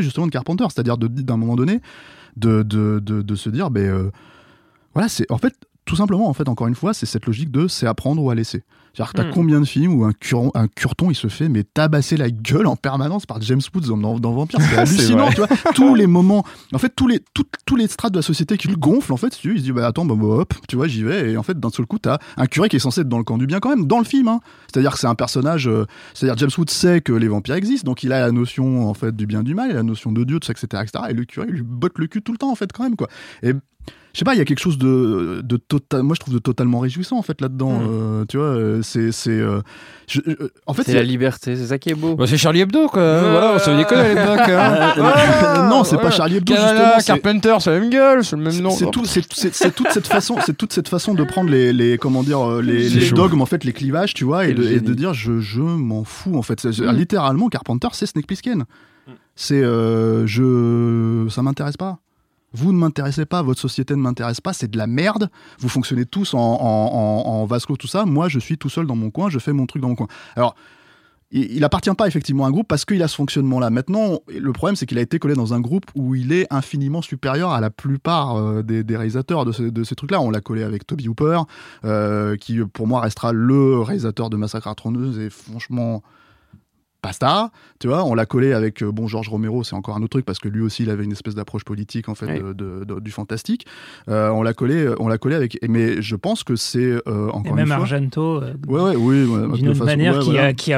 justement de Carpenter, c'est-à-dire de, d'un moment donné de, de, de, de se dire, ben, euh, voilà, c'est en fait, tout simplement, en fait, encore une fois, c'est cette logique de c'est apprendre ou à laisser. C'est-à-dire que t'as mmh. combien de films où un, curon, un curton il se fait mais tabasser la gueule en permanence par James Woods dans, dans Vampire, c'est hallucinant, tu vois. Tous les moments, en fait, tous les, tout, tous les strates de la société qui le gonflent, en fait, si tu veux, il se dit bah attends, bah, bah, hop, tu vois, j'y vais, et en fait, d'un seul coup, t'as un curé qui est censé être dans le camp du bien quand même, dans le film, hein. C'est-à-dire que c'est un personnage, euh, c'est-à-dire James Woods sait que les vampires existent, donc il a la notion en fait du bien du mal, la notion de Dieu, tout ça, et cetera, et cetera. Et le curé il lui botte le cul tout le temps, en fait, quand même, quoi. Et je sais pas, il y a quelque chose de, de total, moi je trouve de totalement réjouissant en fait là-dedans. Mmh. Euh, tu vois, c'est, c'est, euh, je, je, en fait, c'est la liberté, c'est ça qui est beau. Bah, c'est Charlie Hebdo, quoi. Euh... Voilà, on se déconne à l'époque. Hein. euh, non, c'est ouais. pas Charlie Hebdo. Canada, justement. Carpenter, c'est la même gueule, c'est le même nom. C'est, c'est, tout, c'est, c'est, c'est toute cette façon, c'est toute cette façon de prendre les, les comment dire, les, les dogmes en fait, les clivages, tu vois, et, et, de, et de dire je, je m'en fous en fait. Mmh. Littéralement, Carpenter, c'est Snake Plissken. Mmh. C'est, euh, je, ça m'intéresse pas. Vous ne m'intéressez pas, votre société ne m'intéresse pas, c'est de la merde. Vous fonctionnez tous en, en, en, en vase clos, tout ça. Moi, je suis tout seul dans mon coin, je fais mon truc dans mon coin. Alors, il, il appartient pas effectivement à un groupe parce qu'il a ce fonctionnement-là. Maintenant, le problème, c'est qu'il a été collé dans un groupe où il est infiniment supérieur à la plupart euh, des, des réalisateurs de, ce, de ces trucs-là. On l'a collé avec Toby Hooper, euh, qui pour moi restera le réalisateur de Massacre à la tronçonneuse et franchement... Basta, tu vois, on l'a collé avec euh, bon George Romero, c'est encore un autre truc parce que lui aussi il avait une espèce d'approche politique en fait oui. de, de, de, du fantastique. Euh, on l'a collé, on l'a collé avec, mais je pense que c'est euh, encore et une même fois. Argento, euh, ouais, ouais, oui, ouais, d'une autre façon, manière ouais, qui, voilà. a, qui a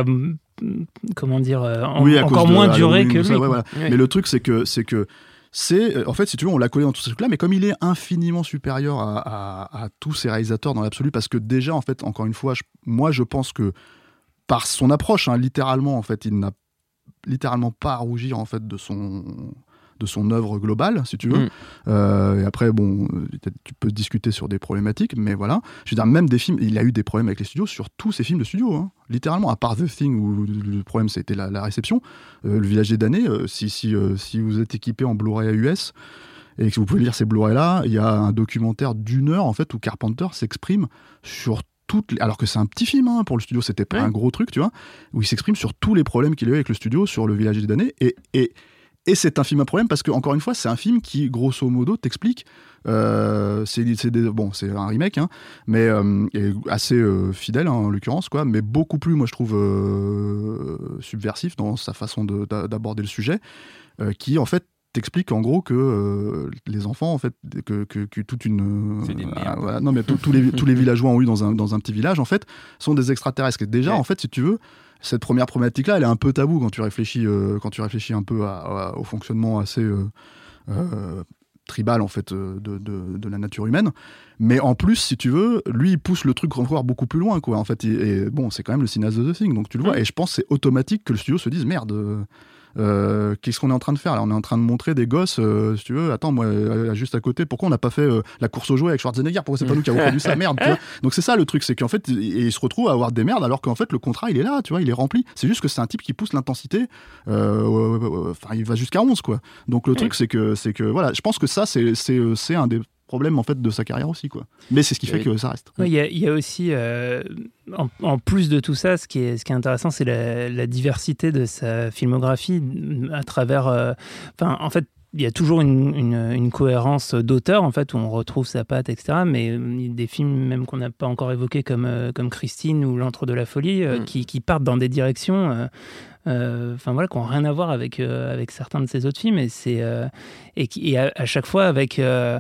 comment dire euh, en, oui, encore moins duré que lui. Ça, ouais, voilà. oui. Mais le truc c'est que c'est que c'est en fait si tu veux on l'a collé dans tous ces trucs là mais comme il est infiniment supérieur à, à, à tous ces réalisateurs dans l'absolu parce que déjà en fait encore une fois je, moi je pense que par son approche hein, littéralement en fait il n'a littéralement pas à rougir en fait de son de son œuvre globale si tu veux mmh. euh, et après bon tu peux discuter sur des problématiques mais voilà je veux dire même des films il a eu des problèmes avec les studios sur tous ces films de studio hein, littéralement à part The Thing où le problème c'était la, la réception euh, le Village des damnés euh, si, si, euh, si vous êtes équipé en Blu-ray A U S et que vous pouvez lire ces Blu-ray là il y a un documentaire d'une heure en fait où Carpenter s'exprime sur toutes les... alors que c'est un petit film hein, pour le studio, c'était pas oui. un gros truc, tu vois, où il s'exprime sur tous les problèmes qu'il a eu avec le studio, sur le Village des damnés, et, et, et c'est un film à problème parce que encore une fois, c'est un film qui, grosso modo, t'explique. Euh, c'est, c'est des, bon, c'est un remake, hein, mais euh, et assez euh, fidèle hein, en l'occurrence, quoi, mais beaucoup plus, moi je trouve, euh, subversif dans sa façon de, d'aborder le sujet, euh, qui en fait t'explique en gros que euh, les enfants en fait que, que, que toute une c'est des merdes. Euh, voilà, non mais tous les tous les villageois ont eu dans un dans un petit village en fait sont des extraterrestres et déjà ouais. en fait si tu veux cette première problématique là elle est un peu taboue quand tu réfléchis euh, quand tu réfléchis un peu à, à, au fonctionnement assez euh, euh, tribal en fait de, de, de la nature humaine mais en plus si tu veux lui il pousse le truc encore beaucoup plus loin quoi en fait et, et bon c'est quand même le cinéaste de The Thing donc tu le vois mmh. et je pense que c'est automatique que le studio se dise merde euh, Euh, qu'est-ce qu'on est en train de faire là ? On est en train de montrer des gosses, euh, si tu veux. Attends, moi, euh, juste à côté, pourquoi on n'a pas fait euh, la course aux jouets avec Schwarzenegger ? Pourquoi c'est pas nous qui avons produit ça ? Merde, tu vois. Donc c'est ça le truc, c'est qu'en fait, il, il se retrouve à avoir des merdes alors qu'en fait le contrat il est là, tu vois, il est rempli. C'est juste que c'est un type qui pousse l'intensité. Enfin, euh, euh, il va jusqu'à onze quoi. Donc le truc c'est que c'est que voilà, je pense que ça c'est c'est c'est un des problème en fait de sa carrière aussi quoi. Mais c'est ce qui fait que ça reste. Il ouais, y, y a aussi euh, en, en plus de tout ça, ce qui est ce qui est intéressant, c'est la, la diversité de sa filmographie à travers. Enfin, euh, en fait, il y a toujours une, une, une cohérence d'auteur en fait où on retrouve sa patte, et cetera. Mais des films même qu'on n'a pas encore évoqués comme euh, comme Christine ou L'Antre de la folie euh, mm. qui, qui partent dans des directions. Euh, enfin euh, voilà, qui n'ont rien à voir avec euh, avec certains de ses autres films et c'est euh, et, qui, et à, à chaque fois avec euh,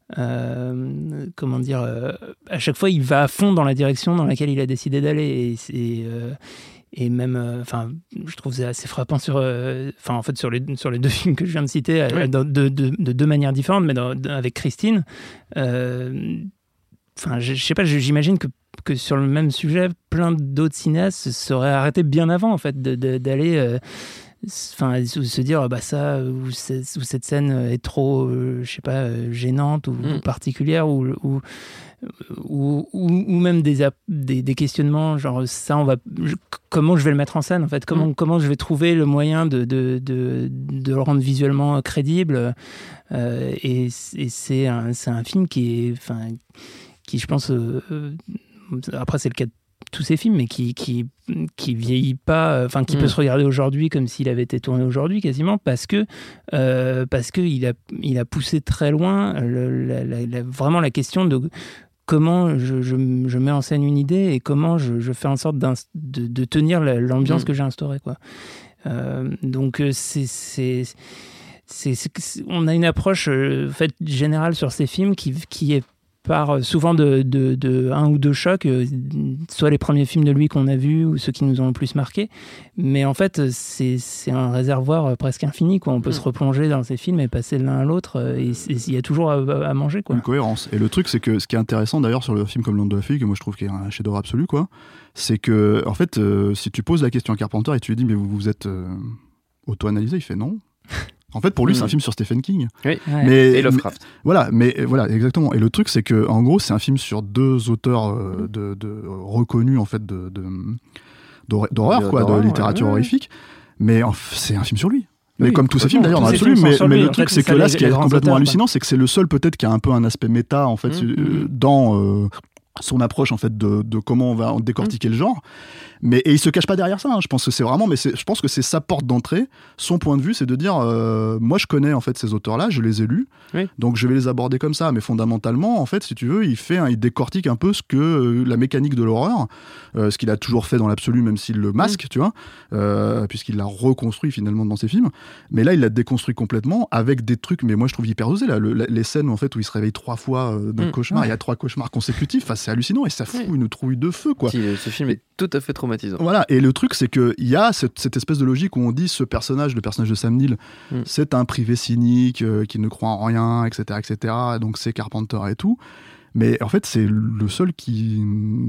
Euh, comment dire euh, à chaque fois il va à fond dans la direction dans laquelle il a décidé d'aller et, et, euh, et même enfin euh, je trouve c'est assez frappant sur enfin euh, en fait sur les sur les deux films que je viens de citer oui. de, de, de, de deux manières différentes mais dans, de, avec Christine enfin euh, je, je sais pas j'imagine que que sur le même sujet plein d'autres cinéastes se seraient arrêtés bien avant en fait de, de, d'aller euh, enfin se dire bah ça ou, ou cette scène est trop euh, je sais pas gênante ou, mm. ou particulière ou ou, ou ou même des, des des questionnements genre ça on va je, comment je vais le mettre en scène en fait comment mm. comment je vais trouver le moyen de de de, de le rendre visuellement crédible euh, et, et c'est un c'est un film qui est enfin qui je pense euh, après c'est le cas de tous ces films, mais qui qui qui vieillit pas, enfin qui mmh. peut se regarder aujourd'hui comme s'il avait été tourné aujourd'hui quasiment, parce que euh, parce que il a il a poussé très loin le, la, la, la, vraiment la question de comment je, je, je mets en scène une idée et comment je, je fais en sorte de, de tenir l'ambiance mmh. que j'ai instaurée, quoi. Euh, donc c'est, c'est, c'est, c'est, on a une approche euh, faite générale sur ces films qui, qui est part souvent de, de, de un ou deux chocs, euh, soit les premiers films de lui qu'on a vus ou ceux qui nous ont le plus marqué, mais en fait c'est, c'est un réservoir presque infini, quoi. On peut mmh. se replonger dans ces films et passer de l'un à l'autre, et il y a toujours à, à manger, quoi. Une cohérence. Et le truc, c'est que ce qui est intéressant d'ailleurs sur le film comme L'Onde de la Feuille, que moi je trouve qu'il est un chef-d'œuvre absolu, quoi, c'est que en fait euh, si tu poses la question à Carpenter et tu lui dis mais vous vous êtes euh, auto-analysé, il fait non. En fait, pour lui, mmh. c'est un film sur Stephen King. Oui. Ouais. Mais, et Lovecraft. Mais, voilà, mais voilà, exactement. Et le truc, c'est que, en gros, c'est un film sur deux auteurs euh, de, de, reconnus en fait de, de d'horreur, d'horreur quoi, de littérature ouais. horrifique. Mais en, c'est un film sur lui. Mais oui, comme tous ces films d'ailleurs dans l'absolu, mais, mais le truc c'est que là, ce qui est complètement hallucinant, c'est que c'est le seul peut-être qui a un peu un aspect méta en fait mmh. euh, dans euh, son approche en fait de, de comment on va décortiquer mmh. le genre. Mais et il se cache pas derrière ça, hein. Je pense que c'est vraiment, mais c'est, je pense que c'est sa porte d'entrée. Son point de vue, c'est de dire, euh, moi je connais en fait ces auteurs-là, je les ai lus, oui. donc je vais les aborder comme ça. Mais fondamentalement, en fait, si tu veux, il fait, hein, il décortique un peu ce que euh, la mécanique de l'horreur, euh, ce qu'il a toujours fait dans l'absolu, même s'il le masque, mmh. tu vois, euh, puisqu'il l'a reconstruit finalement dans ses films. Mais là, il l'a déconstruit complètement avec des trucs, mais moi je trouve hyper osé là, le, les scènes en fait où il se réveille trois fois euh, d'un mmh. cauchemar, ouais. il y a trois cauchemars consécutifs. Enfin, c'est hallucinant et ça fout oui. une trouille de feu, quoi. Si, ce film est tout à fait traumatisant. Voilà, et le truc, c'est qu'il y a cette, cette espèce de logique où on dit ce personnage, le personnage de Sam Neill, mm. c'est un privé cynique euh, qui ne croit en rien, et cetera, et cetera. Donc c'est Carpenter et tout. Mais en fait, c'est le seul qui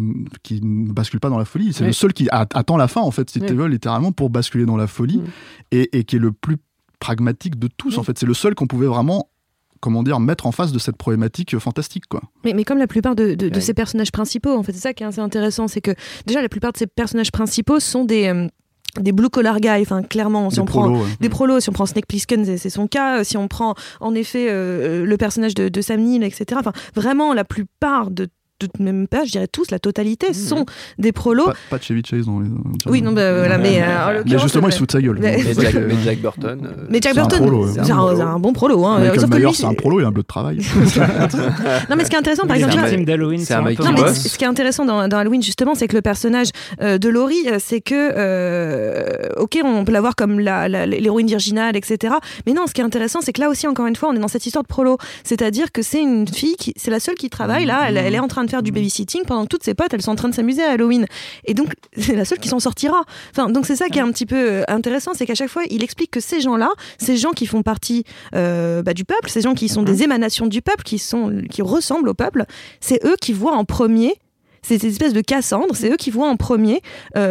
qui ne bascule pas dans la folie. C'est oui. le seul qui a, attend la fin, en fait, si oui. tu veux, littéralement, pour basculer dans la folie, mm. et, et qui est le plus pragmatique de tous. Mm. En fait, c'est le seul qu'on pouvait vraiment, comment dire, mettre en face de cette problématique fantastique, quoi. Mais, mais comme la plupart de, de, de ouais. ces personnages principaux, en fait, c'est ça qui est assez intéressant, c'est que déjà la plupart de ces personnages principaux sont des euh, des blue collar guys, enfin clairement, si des on prolos, prend ouais. des prolos, si on prend Snake Plissken, c'est, c'est son cas, si on prend en effet euh, le personnage de, de Sam Neill, et cetera. Enfin, vraiment, la plupart de même pas, je dirais tous, la totalité mmh. sont des prolos. Pas, pas de Chevy Chase dans les. Oui, non, bah, voilà, mais, euh, mais justement, il se fout de sa gueule. Mais, mais, Jack, mais Jack Burton. Euh, mais Jack Burton, c'est un, prolo, ouais. c'est, un, c'est un bon prolo. Hein. Michael Myers, c'est un prolo et un bleu de travail. Non, mais ce qui est intéressant, par oui, exemple, c'est un film d'Halloween. C'est un mec qui non, mais bosse. Ce qui est intéressant dans, dans Halloween, justement, c'est que le personnage euh, de Laurie, c'est que, euh, ok, on peut la voir comme la, la, l'héroïne virginale, et cetera. Mais non, ce qui est intéressant, c'est que là aussi, encore une fois, on est dans cette histoire de prolo. C'est-à-dire que c'est une fille, qui, c'est la seule qui travaille là. Elle, elle est en train de faire du babysitting pendant que toutes ses potes, elles sont en train de s'amuser à Halloween. Et donc, c'est la seule qui s'en sortira. Enfin, donc c'est ça qui est un petit peu intéressant, c'est qu'à chaque fois, il explique que ces gens-là, ces gens qui font partie euh, bah, du peuple, ces gens qui sont des émanations du peuple, qui, sont, qui ressemblent au peuple, c'est eux qui voient en premier. C'est cette espèce de Cassandre, c'est eux qui voient en premier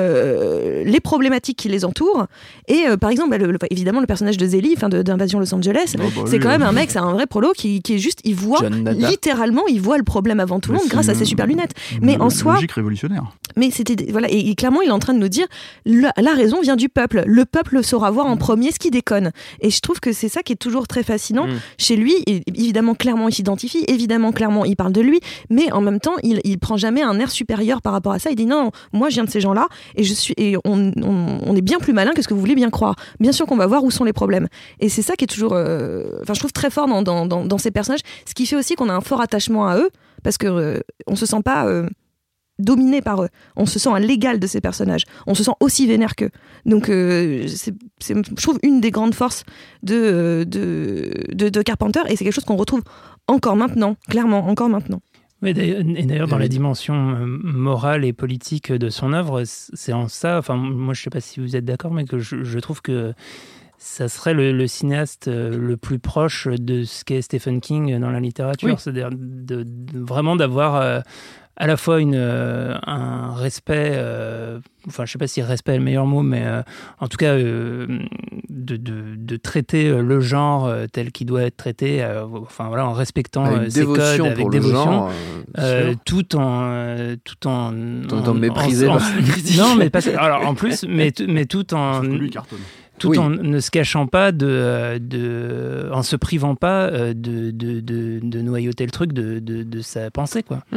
euh, les problématiques qui les entourent. Et euh, par exemple, le, le, évidemment, le personnage de Zélie, enfin de, d'Invasion Los Angeles, oh, bah, c'est oui, quand oui. même un mec, c'est un vrai prolo qui, qui est juste, il voit littéralement, il voit le problème avant tout le monde grâce à ses super lunettes. Mais une, en soi, logique révolutionnaire. Mais c'était voilà, et, et clairement, il est en train de nous dire la, la raison vient du peuple. Le peuple saura voir en premier ce qui déconne. Et je trouve que c'est ça qui est toujours très fascinant mm. chez lui. Et évidemment, clairement, il s'identifie. Évidemment, clairement, il parle de lui. Mais en même temps, il, il prend jamais un air supérieur par rapport à ça. Il dit non, non, moi je viens de ces gens-là et je suis et on, on, on est bien plus malin que ce que vous voulez bien croire. Bien sûr qu'on va voir où sont les problèmes. Et c'est ça qui est toujours, enfin, euh, je trouve très fort dans, dans, dans, dans ces personnages. Ce qui fait aussi qu'on a un fort attachement à eux parce que euh, on se sent pas euh, dominé par eux. On se sent à l'égal de ces personnages. On se sent aussi vénère qu'eux. Donc, euh, c'est, c'est, je trouve une des grandes forces de, de, de, de Carpenter et c'est quelque chose qu'on retrouve encore maintenant, clairement, encore maintenant. Oui, d'ailleurs, et d'ailleurs, dans la dimension morale et politique de son œuvre, c'est en ça, enfin, moi je ne sais pas si vous êtes d'accord, mais que je, je trouve que ça serait le, le cinéaste le plus proche de ce qu'est Stephen King dans la littérature. Oui. C'est-à-dire de, de, vraiment d'avoir euh, à la fois une, euh, un respect, euh, enfin je ne sais pas si respect est le meilleur mot, mais euh, en tout cas euh, de, de, de traiter le genre euh, tel qu'il doit être traité, euh, enfin voilà, en respectant euh, ses codes, avec dévotion, genre, euh, tout en euh, tout en tout en méprisé. Non, mais pas, alors en plus, mais mais tout en lui cartonne. Tout oui. en ne se cachant pas, de, de, en se privant pas de, de, de, de noyauter le truc de, de, de sa pensée, quoi. Hum.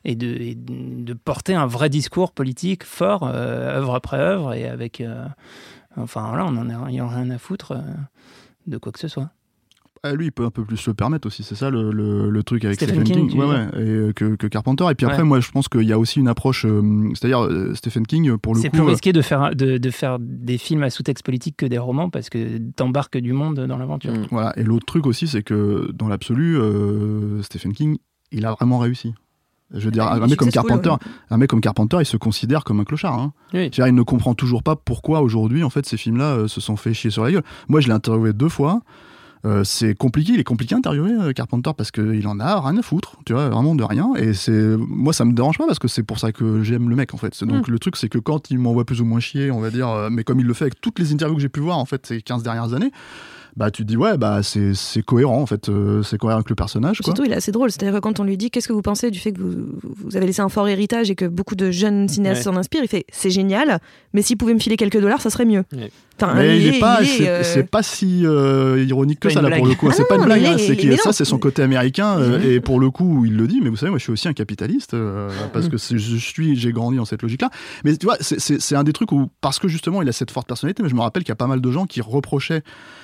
et de, et de porter un vrai discours politique fort, euh, œuvre après œuvre, et avec... Euh, enfin, là, on en a, il n'y a rien à foutre euh, de quoi que ce soit. Ah, lui, il peut un peu plus se le permettre aussi, c'est ça le, le, le truc avec Stephen Stephen King, King, ouais, ouais, et, euh, que, que Carpenter. Et puis après, ouais. moi, je pense qu'il y a aussi une approche, euh, c'est-à-dire euh, Stephen King, pour le c'est coup. C'est plus risqué de faire, de, de faire des films à sous-texte politique que des romans, parce que t'embarques du monde dans l'aventure. Mmh. Voilà. Et l'autre truc aussi, c'est que dans l'absolu, euh, Stephen King, il a vraiment réussi. Je veux dire, Ouais, un mec comme Carpenter, ouais. un mec comme Carpenter, il se considère comme un clochard. Hein. Oui. C'est-à-dire, il ne comprend toujours pas pourquoi aujourd'hui, en fait, ces films-là euh, se sont fait chier sur la gueule. Moi, je l'ai interviewé deux fois. Euh, c'est compliqué, il est compliqué à interviewer euh, Carpenter parce qu'il en a rien à foutre, tu vois, vraiment de rien. Et c'est, moi, ça me dérange pas parce que c'est pour ça que j'aime le mec, en fait. C'est donc Mm. le truc, c'est que quand il m'envoie plus ou moins chier, on va dire, euh, mais comme il le fait avec toutes les interviews que j'ai pu voir, en fait, ces quinze dernières années. Bah tu te dis ouais bah c'est, c'est cohérent en fait, euh, c'est cohérent avec le personnage quoi. Surtout il est assez drôle, c'est-à-dire que quand on lui dit qu'est-ce que vous pensez du fait que vous, vous avez laissé un fort héritage et que beaucoup de jeunes cinéastes Ouais. s'en inspirent, il fait c'est génial, mais s'il pouvait me filer quelques dollars ça serait mieux. Ouais. Enfin, Mais il est pas, il est, c'est, euh, c'est pas si euh, ironique que pas ça une là pour blague. le coup. Ah c'est non, pas une mais blague, il hein, est- c'est il qu'il- est ça non. c'est son côté américain euh, et pour le coup il le dit. Mais vous savez moi je suis aussi un capitaliste euh, parce que c'est, je suis, j'ai grandi dans cette logique là. Mais tu vois c'est, c'est, c'est un des trucs où parce que justement il a cette forte personnalité. Mais je me rappelle qu'il y a pas mal de gens qui reprochaient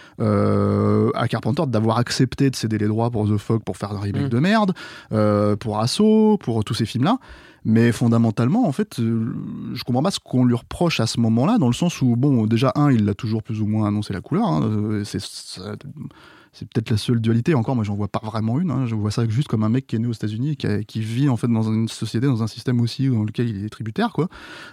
Euh, à Carpenter d'avoir accepté de céder les droits pour The Fog pour faire un remake Mm. de merde, euh, pour Assaut, pour tous ces films-là. Mais fondamentalement, en fait, euh, je comprends pas ce qu'on lui reproche à ce moment-là, dans le sens où, bon, déjà, un, il a toujours plus ou moins annoncé la couleur. Hein, euh, c'est, ça- c'est peut-être la seule dualité. Encore, moi, j'en vois pas vraiment une. Hein, je vois ça juste comme un mec qui est né aux États-Unis et qui, a- qui vit en fait dans une société, dans un système aussi dans lequel il est tributaire, quoi.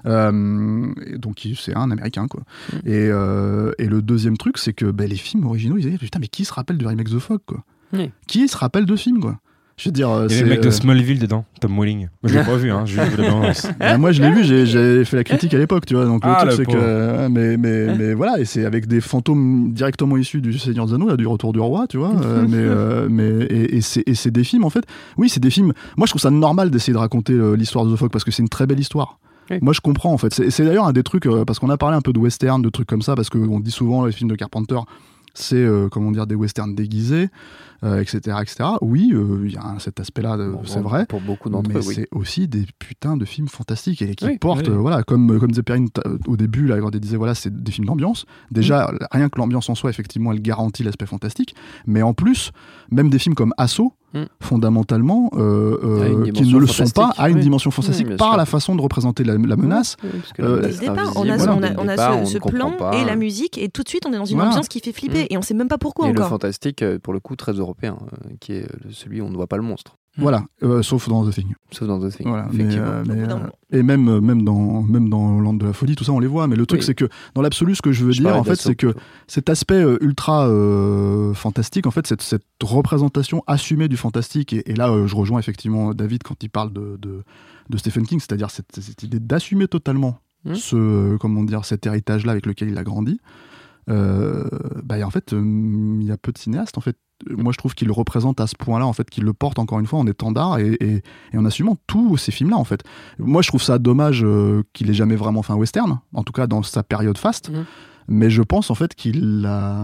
Euh, et donc, il- c'est un Américain, quoi. Mm. Et, euh, et le deuxième truc, c'est que ben, les films originaux, ils disaient putain, mais qui se rappelle du remake The Fog, quoi. Oui. Qui se rappelle de ce film, quoi. Je veux dire, euh, Il y c'est, avait le mec de euh, Smallville dedans, Tom Welling. Moi, je l'ai pas vu, hein, j'ai vu la bande-annonce. bah, moi je l'ai vu, j'ai, j'ai fait la critique à l'époque, tu vois. Donc le Ah, truc le c'est pauvre. que, euh, mais mais mais voilà, et c'est avec des fantômes directement issus du Seigneur des Anneaux, là, du Retour du Roi, tu vois. euh, mais euh, mais et, et c'est et c'est des films en fait. Oui, c'est des films. Moi je trouve ça normal d'essayer de raconter euh, l'histoire de The Fog parce que c'est une très belle histoire. Oui. Moi je comprends en fait. C'est, c'est d'ailleurs un des trucs euh, parce qu'on a parlé un peu de western, de trucs comme ça, parce qu'on dit souvent les films de Carpenter. C'est euh, comment dire des westerns déguisés, euh, et cetera, et cetera. Oui, euh, il y a un- cet aspect-là, euh, Bon, c'est bon, vrai. Pour beaucoup d'entre Mais eux, oui. c'est aussi des putains de films fantastiques et qui Oui, portent, oui. euh, voilà, comme, comme disait Perrine t- au début, là, quand elle disait, voilà, c'est des films d'ambiance. Déjà, rien que l'ambiance en soi, effectivement, elle garantit l'aspect fantastique. Mais en plus, même des films comme Assaut, Mm. fondamentalement, euh, euh, A une qui dimension ne le sont pas, fantastique, a une oui. dimension fantastique Oui, bien par sûr. la façon de représenter la, la menace. Oui, parce que Euh, la Dès menace le départ, on invisible, a, voilà, on dès a, le on a départ, ce, on ce ne comprend plan pas. et la musique, et tout de suite on est dans une Voilà. ambiance qui fait flipper, Mm. et on sait même pas pourquoi Et le encore. fantastique, euh, pour le coup, très européen, euh, qui est euh, celui où on ne voit pas le monstre. Voilà, euh, sauf dans The Thing. Sauf dans The Thing, Voilà, mais, effectivement. euh, Au mais, bout d'un euh, moment. et même, euh, même, dans, même dans Land de la Folie, tout ça, on les voit. Mais le truc, Oui. c'est que dans l'absolu, ce que je veux Je dire, parlais en fait, d'Assaut c'est que plutôt. cet aspect euh, ultra euh, fantastique, en fait, cette, cette représentation assumée du fantastique, et, et là, euh, je rejoins effectivement David quand il parle de, de, de Stephen King, c'est-à-dire cette, cette idée d'assumer totalement Mmh. ce, euh, comment dire, cet héritage-là avec lequel il a grandi. Euh, bah, et en fait, euh, il y a peu de cinéastes, en fait. Moi, je trouve qu'il le représente à ce point-là, en fait, qu'il le porte encore une fois en étendard et, et, et en assumant tous ces films-là, en fait. Moi, je trouve ça dommage euh, qu'il ait jamais vraiment fait un western, en tout cas dans sa période faste. Mhm. Mais je pense en fait qu'il a.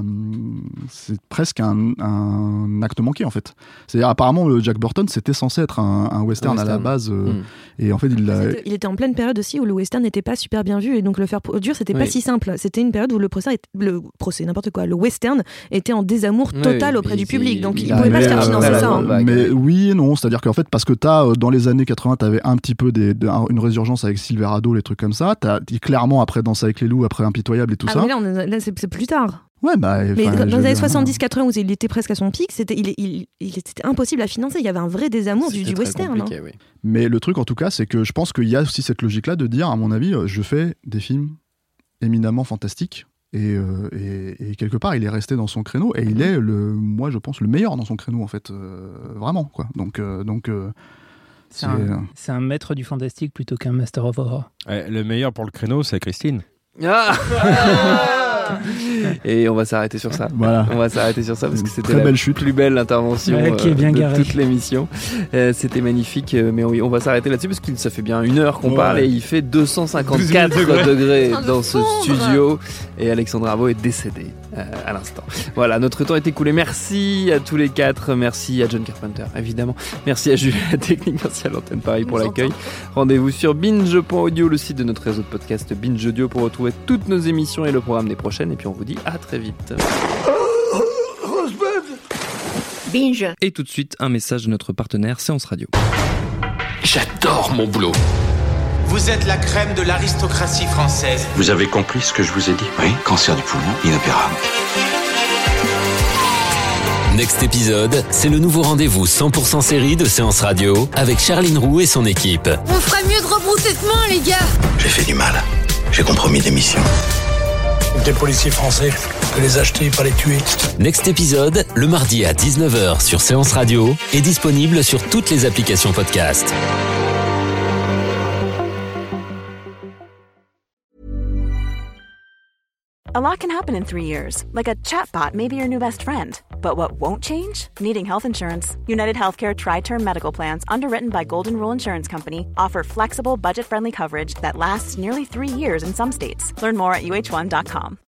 C'est presque un, un acte manqué en fait. C'est-à-dire, apparemment, le Jack Burton, c'était censé être un, un western, Un à la western. base. euh, Mm. Et en fait, il l'a. C'était- Il était en pleine période aussi où le western n'était pas super bien vu, et donc le faire produire c'était pas Oui. si simple. C'était une période où le procès, était- le procès n'importe quoi, le western était en désamour Oui, total auprès il- du public, donc il il, a pouvait pas se faire avait, financer euh, ça. hein. vague, Mais ouais. oui et non, c'est-à-dire qu'en fait, parce que t'as, euh, dans les années quatre-vingts, t'avais un petit peu des, de- un- une résurgence avec Silverado, les trucs comme ça. T'as clairement, après Danse avec les loups, après Impitoyable et tout Ah, ça. mais là, on est- là, c'est c'est plus tard. Ouais, bah. Mais enfin, dans je les veux années dire, soixante-dix quatre-vingts, où il était presque à son pic, c'était il, il, il, c'était impossible à financer. Il y avait un vrai désamour du, C'était du très western. hein. compliqué, oui. Mais le truc, en tout cas, c'est que je pense qu'il y a aussi cette logique-là de dire, à mon avis, euh, je fais des films éminemment fantastiques. Et, euh, et, et quelque part, il est resté dans son créneau. Et il est, le, moi, je pense, le meilleur dans son créneau, en fait. euh, vraiment, quoi. Donc. euh, donc euh, C'est un, c'est un maître du fantastique plutôt qu'un master of horror. Ouais, le meilleur pour le créneau, c'est Christine. Ah Et on va s'arrêter sur ça. Voilà. On va s'arrêter sur ça parce que c'était Très la belle chute. plus belle intervention Ouais, qui est bien euh, de garée. toute l'émission. Euh, c'était magnifique, euh, mais oui, on va s'arrêter là-dessus parce que ça fait bien une heure qu'on Ouais. parle et il fait deux cent cinquante-quatre douze mille degrés En train de dans ce fondre. studio et Alexandre Arbo est décédé euh, à l'instant. Voilà, notre temps est écoulé. Merci à tous les quatre. Merci à John Carpenter, évidemment. Merci à Julie la technique. Merci à l'antenne Paris pour Nous l'accueil. Rendez-vous sur binge point audio, le site de notre réseau de podcast Binge Audio pour retrouver toutes nos émissions et le programme des prochaines. Et puis on vous dit à très vite. Binge. Et tout de suite, un message de notre partenaire Séance Radio. J'adore mon boulot. Vous êtes la crème de l'aristocratie française. Vous avez compris ce que je vous ai dit? Oui, cancer du poumon, inopérable. Next épisode, c'est le nouveau rendez-vous cent pour cent série de Séance Radio avec Charline Roux et son équipe. On ferait mieux de rebrousser chemin, les gars. J'ai fait du mal. J'ai compromis des missions. Des policiers français, que les acheter, pas les tuer. Next épisode, le mardi à dix-neuf heures sur Séance Radio, est disponible sur toutes les applications podcast. A lot can happen in three years, like a chatbot may be your new best friend. But what won't change? Needing health insurance. United Healthcare Tri-Term Medical Plans, underwritten by Golden Rule Insurance Company, offer flexible, budget-friendly coverage that lasts nearly three years in some states. Learn more at U H one dot com.